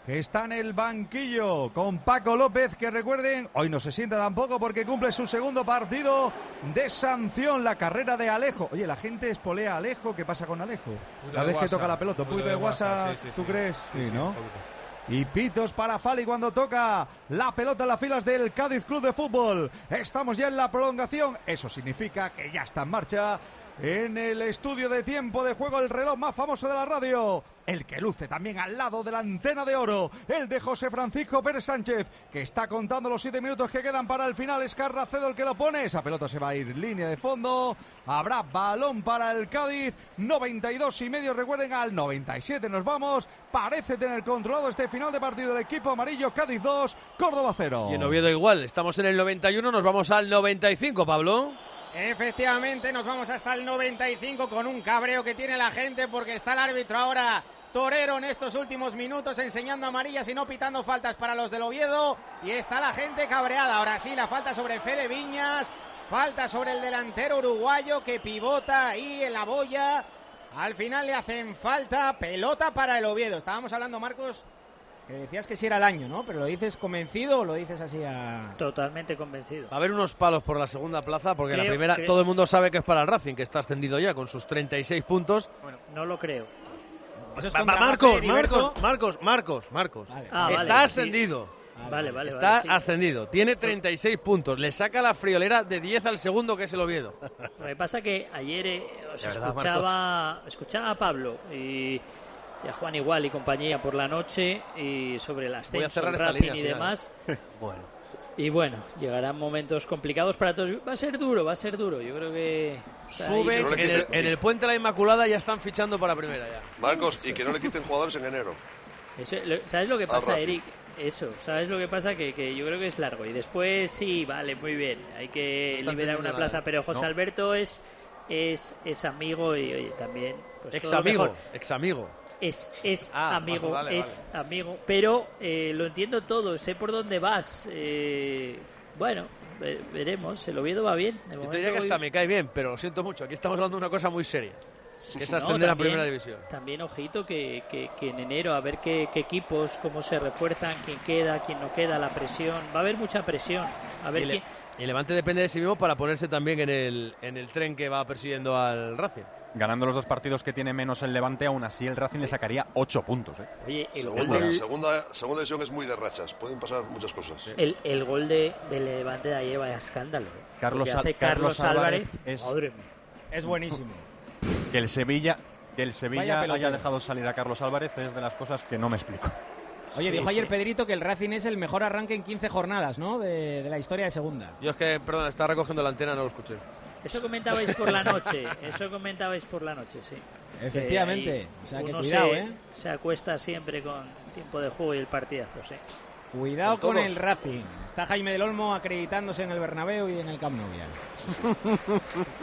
que está en el banquillo con Paco López, que recuerden, hoy no se sienta tampoco porque cumple su segundo partido de sanción, la carrera de Alejo. Oye, la gente espolea a Alejo, ¿qué pasa con Alejo? La vez que toca la pelota, un poquito de WhatsApp, sí, sí, ¿tú sí, crees? Sí, sí, ¿no? Y pitos para Fali cuando toca la pelota en las filas del Cádiz Club de Fútbol. Estamos ya en la prolongación, eso significa que ya está en marcha en el estudio de tiempo de juego el reloj más famoso de la radio, el que luce también al lado de la antena de oro, el de José Francisco Pérez Sánchez, que está contando los siete minutos que quedan para el final. Es Carracedo el que lo pone, esa pelota se va a ir línea de fondo, habrá balón para el Cádiz, noventa y dos y medio, recuerden, al noventa y siete nos vamos, parece tener controlado este final de partido el equipo amarillo. Cádiz dos, Córdoba cero. Y en Oviedo igual, estamos en el noventa y uno, nos vamos al noventa y cinco, Pablo. Efectivamente, nos vamos hasta el noventa y cinco con un cabreo que tiene la gente porque está el árbitro ahora torero en estos últimos minutos enseñando amarillas y no pitando faltas para los del Oviedo, y está la gente cabreada. Ahora sí, la falta sobre Fede Viñas, falta sobre el delantero uruguayo que pivota ahí en la boya. Al final le hacen falta, pelota para el Oviedo. Estábamos hablando, Marcos, que decías que sí era el año, ¿no? Pero ¿lo dices convencido o lo dices así a...? Totalmente convencido. Va a haber unos palos por la segunda plaza, porque creo, la primera creo. todo el mundo sabe que es para el Racing, que está ascendido ya con sus treinta y seis puntos. Bueno, no lo creo. Eso es contra Marcos, Marcos, Marcos, Marcos, Marcos. Vale. Ah, está vale, ascendido. Sí. Vale, vale, Está vale, sí. ascendido. Tiene treinta y seis puntos. Le saca la friolera de diez al segundo, que es el Oviedo. Lo que pasa que ayer eh, os verdad, escuchaba, escuchaba a Pablo y... y a Juan igual y compañía por la noche y sobre el ascenso, Voy a cerrar esta Racing línea y final. demás. Bueno. Y bueno, llegarán momentos complicados para todos. Va a ser duro, va a ser duro. Yo creo que... Suben, no en, el, en el Puente de la Inmaculada ya están fichando para primera ya. Marcos, y que no le quiten jugadores en enero. Eso, lo, ¿sabes lo que Al pasa, Racing. Eric? Eso, ¿sabes lo que pasa? Que, que yo creo que es largo. Y después sí, vale, muy bien. Hay que Está liberar una entendiendo plaza. nada, Pero José ¿no? Alberto es, es, es amigo y oye, también... Pues, Ex todo lo amigo, mejor. ex amigo. Es, es Ah, amigo, vale, vale, es amigo, pero eh, lo entiendo todo, sé por dónde vas. Eh, bueno, ve- veremos, el Oviedo va bien. De Yo momento te diría que voy- hasta me cae bien, pero lo siento mucho. Aquí estamos hablando de una cosa muy seria, que es No, ascender a también- primera división. También, ojito, que, que, que en enero a ver qué, qué equipos, cómo se refuerzan, quién queda, quién no queda, la presión. Va a haber mucha presión. A ver Y, le- quién... y Levante depende de sí mismo para ponerse también en el, en el tren que va persiguiendo al Racing. Ganando los dos partidos que tiene menos el Levante, aún así el Racing le sacaría ocho puntos. ¿eh? Oye, el Segunda, gol del- segunda, segunda división es muy de rachas, pueden pasar muchas cosas. El, el gol de, de Levante de ayer vaya escándalo. ¿eh? Carlos Lo que hace Al- Carlos Carlos Álvarez, Álvarez es- madre mía. Es buenísimo. Que el Sevilla, que el Vaya Sevilla pelotero. haya dejado salir a Carlos Álvarez es de las cosas que no me explico. Oye, Sí, dijo ayer sí. Pedrito que el Racing es el mejor arranque en quince jornadas, ¿no? De, de la historia de segunda. Yo es que, perdón, estaba recogiendo la antena, no lo escuché. Eso comentabais por la noche, eso comentabais por la noche, sí. Efectivamente, Que ahí o sea que uno cuidado, se, ¿eh? se acuesta siempre con tiempo de juego y el partidazo, sí. Cuidado Con con todos. el Racing. Está Jaime del Olmo acreditándose en el Bernabéu y en el Camp Nou ya.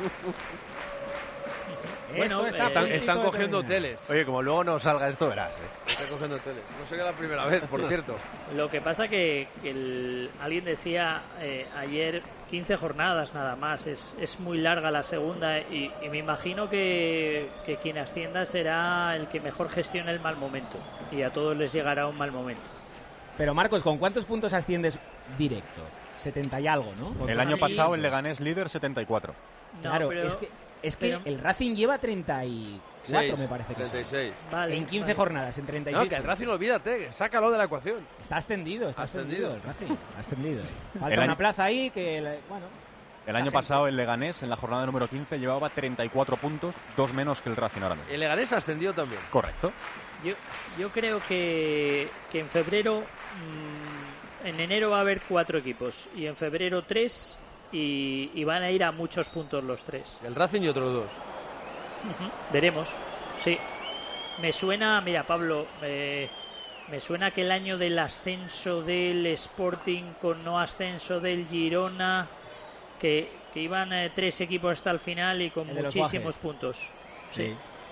Bueno, Esto está a eh, Están, puntito están de cogiendo terminar. hoteles. Oye, como luego no salga esto, verás. ¿eh? Están cogiendo hoteles. No sería la primera vez, por cierto. Lo que pasa que, que el- alguien decía eh, ayer quince jornadas nada más, es, es muy larga la segunda y, y me imagino que, que quien ascienda será el que mejor gestione el mal momento y a todos les llegará un mal momento. Pero Marcos, ¿con cuántos puntos asciendes directo? setenta y algo, ¿no? Con El todo año el pasado el equipo. Leganés líder setenta y cuatro. No, Claro, pero- es que, es que pero- el Racing lleva treinta y cuatro, Seis, me parece que treinta y son. seis. Vale, En quince vale. jornadas, en treinta y seis. No, que el Racing, olvídate, sácalo de la ecuación. Está ascendido, está Ascendido. ascendido, el Racing. Ha ascendido. Falta El una año- plaza ahí que, la- bueno... El La año gente- pasado el Leganés en la jornada número quince llevaba treinta y cuatro puntos, dos menos que el Racing ahora mismo. El Leganés ascendió también. Correcto. Yo, yo creo que, que en febrero, mm, en enero va a haber cuatro equipos y en febrero tres y, y van a ir a muchos puntos los tres. El Racing y otros dos. Ujú, veremos, sí. Me suena, mira Pablo, eh, me suena que el año del ascenso del Sporting con no ascenso del Girona, que, que iban eh, tres equipos hasta el final y con El de los muchísimos Guajes. puntos. Sí.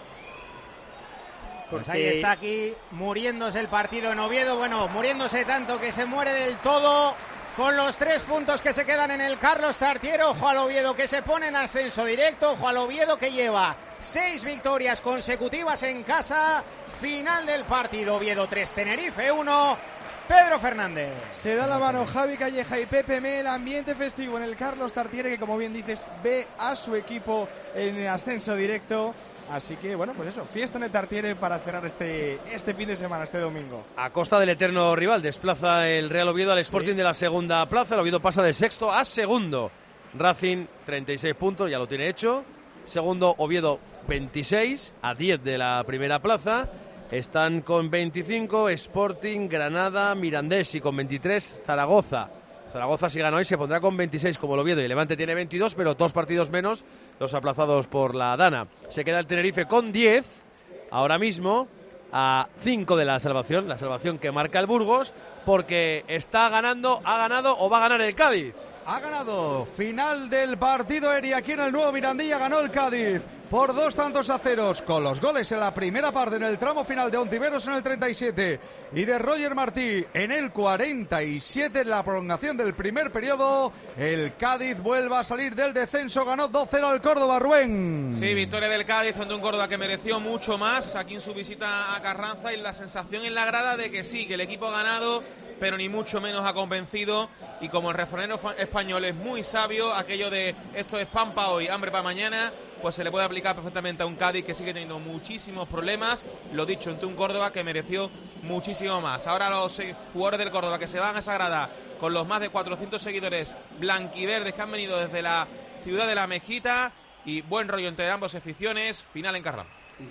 Pues Porque- ahí está aquí muriéndose el partido en Oviedo. Bueno, muriéndose tanto que se muere del todo con los tres puntos que se quedan en el Carlos Tartiere. Ojo al Oviedo que se pone en ascenso directo, ojo al Oviedo que lleva seis victorias consecutivas en casa. Final del partido, Oviedo tres, Tenerife uno. Pedro Fernández. Se da la mano Javi Calleja y Pepe Mel. Ambiente festivo en el Carlos Tartiere, que como bien dices ve a su equipo en el ascenso directo. Así que bueno, pues eso, fiesta en el Tartiere para cerrar este, este fin de semana, este domingo. A costa del eterno rival, desplaza el Real Oviedo al Sporting sí. de la segunda plaza. El Oviedo pasa de sexto a segundo. Racing treinta y seis puntos, ya lo tiene hecho. Segundo Oviedo veintiséis, a diez de la primera plaza. Están con veinticinco Sporting, Granada, Mirandés y con veintitrés Zaragoza. Zaragoza si gana hoy se pondrá con veintiséis como el Oviedo y Levante tiene veintidós, pero dos partidos menos los aplazados por la Dana. Se queda el Tenerife con diez, ahora mismo a cinco de la salvación, la salvación que marca el Burgos, porque está ganando, ha ganado o va a ganar el Cádiz. Ha ganado, final del partido, Eri, aquí en el nuevo Mirandilla ganó el Cádiz por dos tantos a ceros, con los goles en la primera parte en el tramo final de Ontiveros en el treinta y siete y de Roger Martí en el cuarenta y siete, en la prolongación del primer periodo. El Cádiz vuelve a salir del descenso, ganó dos cero al Córdoba, Rubén. Sí, victoria del Cádiz ante un Córdoba que mereció mucho más aquí en su visita a Carranza, y la sensación en la grada de que sí, que el equipo ha ganado, pero ni mucho menos ha convencido, y como el refranero español es muy sabio, aquello de esto es pan para hoy, hambre para mañana, pues se le puede aplicar perfectamente a un Cádiz que sigue teniendo muchísimos problemas, lo dicho, ante un Córdoba que mereció muchísimo más. Ahora los jugadores del Córdoba que se van a esa grada con los más de cuatrocientos seguidores blanquiverdes que han venido desde la ciudad de la Mezquita, y buen rollo entre ambas aficiones, final en Carranza.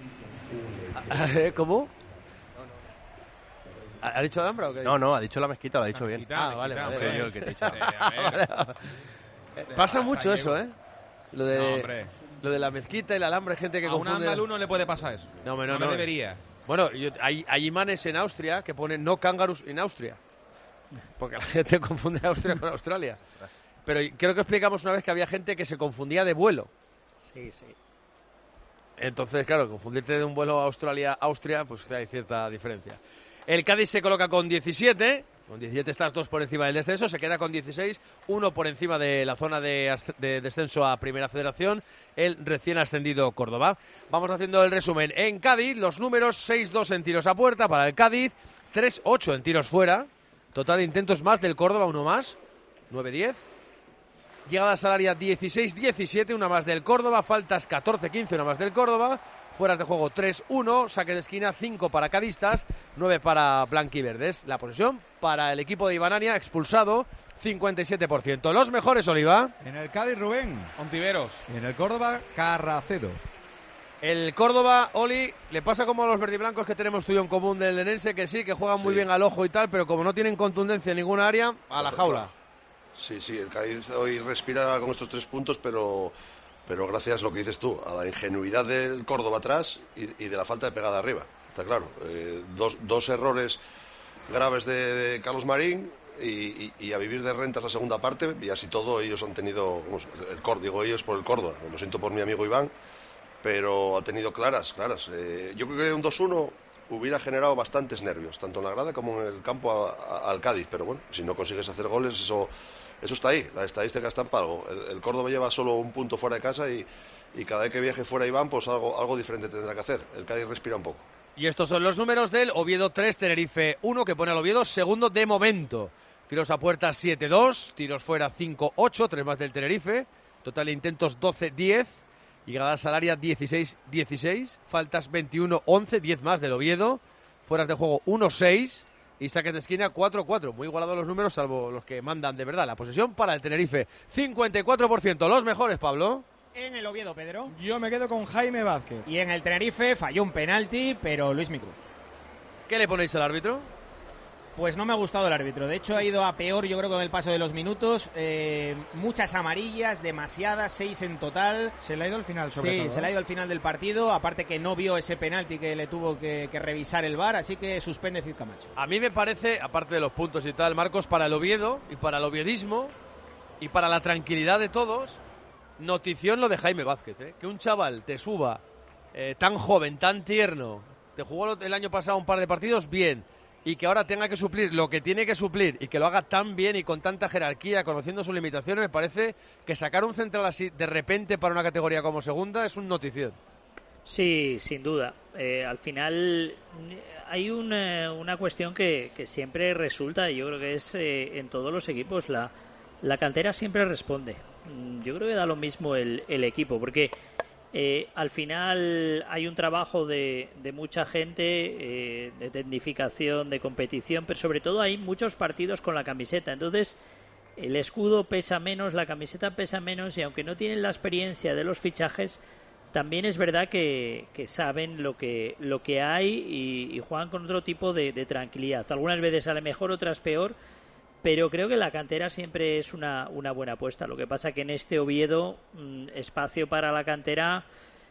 ¿Cómo? ¿Ha dicho Alhambra o qué? No, no, ha dicho la Mezquita, lo ha dicho bien. Mezquita, ah, vale, vale. Soy yo el que te he dicho. Pasa mucho eso, ¿eh? Lo de, no, hombre. Lo de la Mezquita y la Alhambra, hay gente que a confunde. A un andaluz no le puede pasar eso. No, no, no, no, no. debería. Bueno, yo, hay, hay imanes en Austria que ponen no kangaroos en Austria. Porque la gente confunde Austria con Australia. Pero creo que explicamos una vez que había gente que se confundía de vuelo. Sí, sí. Entonces, claro, confundirte de un vuelo a Australia-Austria, pues hay cierta diferencia. El Cádiz se coloca con diecisiete, con diecisiete estás dos por encima del descenso, se queda con dieciséis, uno por encima de la zona de, de descenso a Primera Federación, el recién ascendido Córdoba. Vamos haciendo el resumen. En Cádiz, los números: seis dos en tiros a puerta para el Cádiz, tres ocho en tiros fuera, total de intentos más del Córdoba, uno más, nueve diez. Llegadas al área dieciséis diecisiete, una más del Córdoba, faltas catorce quince, una más del Córdoba. Fueras de juego tres uno, saques de esquina cinco para cadistas, nueve para blanquiverdes. La posesión para el equipo de Ibanania, expulsado cincuenta y siete por ciento. Los mejores, Oliva. En el Cádiz, Rubén. Ontiveros. Y en el Córdoba, Carracedo. El Córdoba, Oli, le pasa como a los verdiblancos que tenemos tú y yo en común del Lenense, que sí, que juegan muy sí. bien al ojo y tal, pero como no tienen contundencia en ninguna área, a la jaula. Sí, sí, el Cádiz hoy respira con estos tres puntos, pero... pero gracias a lo que dices tú, a la ingenuidad del Córdoba atrás y, y de la falta de pegada arriba, está claro. Eh, dos, dos errores graves de, de Carlos Marín y, y, y a vivir de rentas la segunda parte, y así todo ellos han tenido, vamos, el Córdoba, digo ellos por el Córdoba, lo siento por mi amigo Iván, pero ha tenido claras, claras. Eh, yo creo que un dos uno hubiera generado bastantes nervios, tanto en la grada como en el campo a, a, al Cádiz, pero bueno, si no consigues hacer goles, eso... Eso está ahí, las estadísticas están para algo. El, el Córdoba lleva solo un punto fuera de casa y, y cada vez que viaje fuera Iván, pues algo, algo diferente tendrá que hacer. El Cádiz respira un poco. Y estos son los números del Oviedo tres, Tenerife uno, que pone al Oviedo segundo de momento. Tiros a puerta siete dos, tiros fuera cinco ocho, tres más del Tenerife. Total de intentos doce diez, llegadas al área dieciséis dieciséis, faltas veintiuno once, diez más del Oviedo. Fueras de juego uno seis. Y saques de esquina cuatro cuatro, muy igualados los números, salvo los que mandan de verdad. La posesión para el Tenerife, cincuenta y cuatro por ciento. Los mejores, Pablo. En el Oviedo, Pedro. Yo me quedo con Jaime Vázquez. Y en el Tenerife falló un penalti, pero Luis Micruz. ¿Qué le ponéis al árbitro? Pues no me ha gustado el árbitro. De hecho, ha ido a peor, yo creo, con el paso de los minutos. Eh, muchas amarillas, demasiadas, seis en total. Se le ha ido al final, sobre sí, todo. Sí, se le ha ido al final del partido. Aparte que no vio ese penalti que le tuvo que, que revisar el V A R, así que suspende Cid Camacho. A mí me parece, aparte de los puntos y tal, Marcos, para el Oviedo y para el oviedismo y para la tranquilidad de todos, notición lo de Jaime Vázquez, ¿eh? Que un chaval te suba eh, tan joven, tan tierno, te jugó el año pasado un par de partidos bien, y que ahora tenga que suplir lo que tiene que suplir y que lo haga tan bien y con tanta jerarquía, conociendo sus limitaciones, me parece que sacar un central así de repente para una categoría como segunda es un notición. Sí, sin duda. Eh, al final hay una, una cuestión que, que siempre resulta, y yo creo que es eh, en todos los equipos, la, la cantera siempre responde. Yo creo que da lo mismo el, el equipo, porque eh, al final hay un trabajo de, de mucha gente, eh, de tecnificación, de competición, pero sobre todo hay muchos partidos con la camiseta. Entonces el escudo pesa menos, la camiseta pesa menos, y aunque no tienen la experiencia de los fichajes, también es verdad que, que saben lo que, lo que hay y, y juegan con otro tipo de, de tranquilidad. Algunas veces sale mejor, otras peor, pero creo que la cantera siempre es una, una buena apuesta. Lo que pasa que en este Oviedo, mmm, espacio para la cantera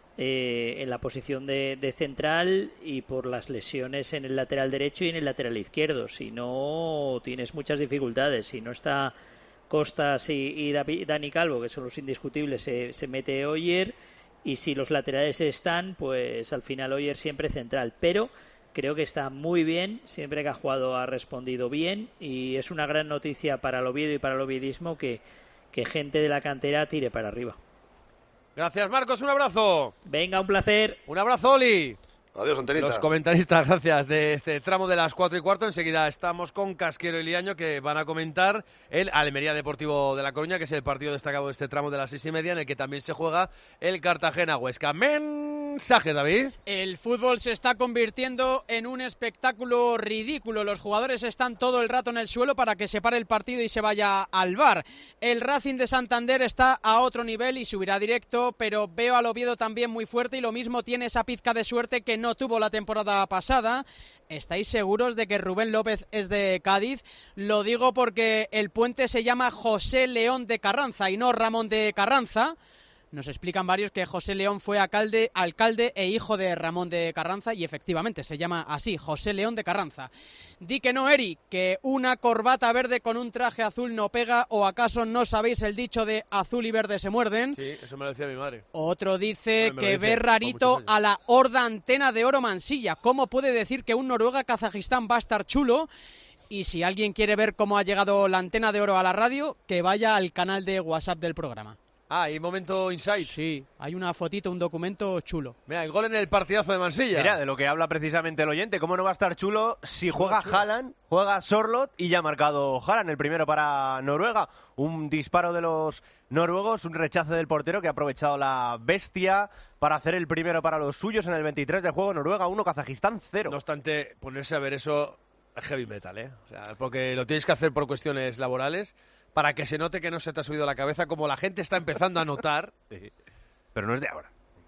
eh, en la posición de, de central y por las lesiones en el lateral derecho y en el lateral izquierdo. Si no, tienes muchas dificultades. Si no está Costas y, y David, Dani Calvo, que son los indiscutibles, se, se mete Oyer. Y si los laterales están, pues al final Oyer siempre central. Pero creo que está muy bien, siempre que ha jugado ha respondido bien, y es una gran noticia para el Oviedo y para el oviedismo que, que gente de la cantera tire para arriba. Gracias, Marcos, un abrazo. Venga, un placer. Un abrazo, Oli. Adiós, Antenita. Los comentaristas, gracias, de este tramo de las cuatro y cuarto. Enseguida estamos con Casquero y Liaño, que van a comentar el Almería Deportivo de La Coruña, que es el partido destacado de este tramo de las seis y media, en el que también se juega el Cartagena-Huesca. Mensajes, David. El fútbol se está convirtiendo en un espectáculo ridículo. Los jugadores están todo el rato en el suelo para que se pare el partido y se vaya al V A R. El Racing de Santander está a otro nivel y subirá directo, pero veo al Oviedo también muy fuerte, y lo mismo tiene esa pizca de suerte que no tuvo la temporada pasada. ¿Estáis seguros de que Rubén López es de Cádiz? Lo digo porque el puente se llama José León de Carranza y no Ramón de Carranza. Nos explican varios que José León fue alcalde, alcalde e hijo de Ramón de Carranza, y efectivamente se llama así, José León de Carranza. Di que no, Eri, que una corbata verde con un traje azul no pega, o acaso no sabéis el dicho de azul y verde se muerden. Sí, eso me lo decía mi madre. Otro dice bueno, que dice, ve rarito a la horda antena de oro Mansilla. ¿Cómo puede decir que un Noruega-Kazajistán va a estar chulo? Y si alguien quiere ver cómo ha llegado la antena de oro a la radio, que vaya al canal de WhatsApp del programa. Ah, y momento insight. Sí, hay una fotito, un documento chulo. Mira, el gol en el partidazo de Mansilla. Mira, de lo que habla precisamente el oyente. ¿Cómo no va a estar chulo si juega Haaland, juega Sorloth y ya ha marcado Haaland, el primero para Noruega? Un disparo de los noruegos, un rechazo del portero que ha aprovechado la bestia para hacer el primero para los suyos en el veintitrés de juego. Noruega uno, Kazajistán cero. No obstante, ponerse a ver eso es heavy metal, ¿eh? O sea, porque lo tienes que hacer por cuestiones laborales, para que se note que no se te ha subido la cabeza, como la gente está empezando a notar. Sí, pero no es de ahora.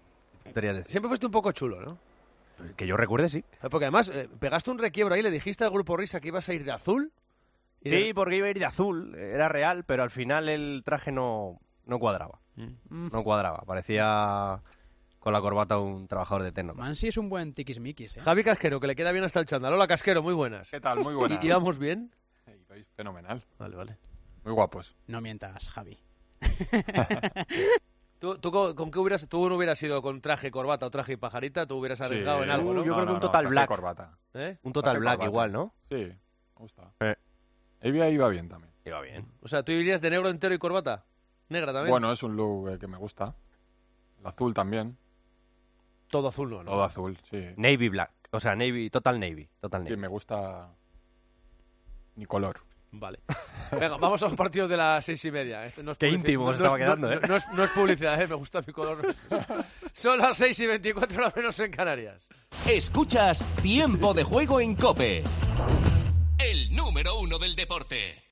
Siempre fuiste un poco chulo, ¿no? Que yo recuerde, sí. Porque además eh, pegaste un requiebro ahí, le dijiste al grupo Risa que ibas a ir de azul. Sí, de... porque iba a ir de azul, era real, pero al final el traje no, no cuadraba. Mm. No cuadraba, parecía con la corbata un trabajador de Tecno. Mansi es un buen tiquismiquis, ¿eh? Javi Casquero, que le queda bien hasta el chándal. Hola, Casquero, muy buenas. ¿Qué tal? Muy buenas. ¿Y íbamos bien? Sí, fenomenal. Vale, vale. Muy guapos. No mientas, Javi. ¿Tú, tú con, con qué hubieras, tú no hubieras ido con traje, corbata o traje y pajarita? Tú hubieras arriesgado sí. en algo, ¿no? Yo no, creo no, que un no, total black. Corbata. ¿Eh? Un total traje black corbata. igual, ¿no? Sí, me gusta. Eh. Iba, iba bien también. Iba bien. O sea, ¿tú irías de negro entero y corbata? ¿Negra también? Bueno, es un look eh, que me gusta. El azul también. Todo azul, ¿no? ¿no? Todo azul, sí. Navy black. O sea, navy, total navy. Total navy. Sí, me gusta mi color. Vale. Venga, vamos a los partidos de las seis y media. Esto no es Qué publici- íntimo no, nos no estaba es, quedando, no, ¿eh? No, no es, no es publicidad, ¿eh? Me gusta mi color. Son las seis y veinticuatro, la menos en Canarias. Escuchas Tiempo de Juego en COPE. El número uno del deporte.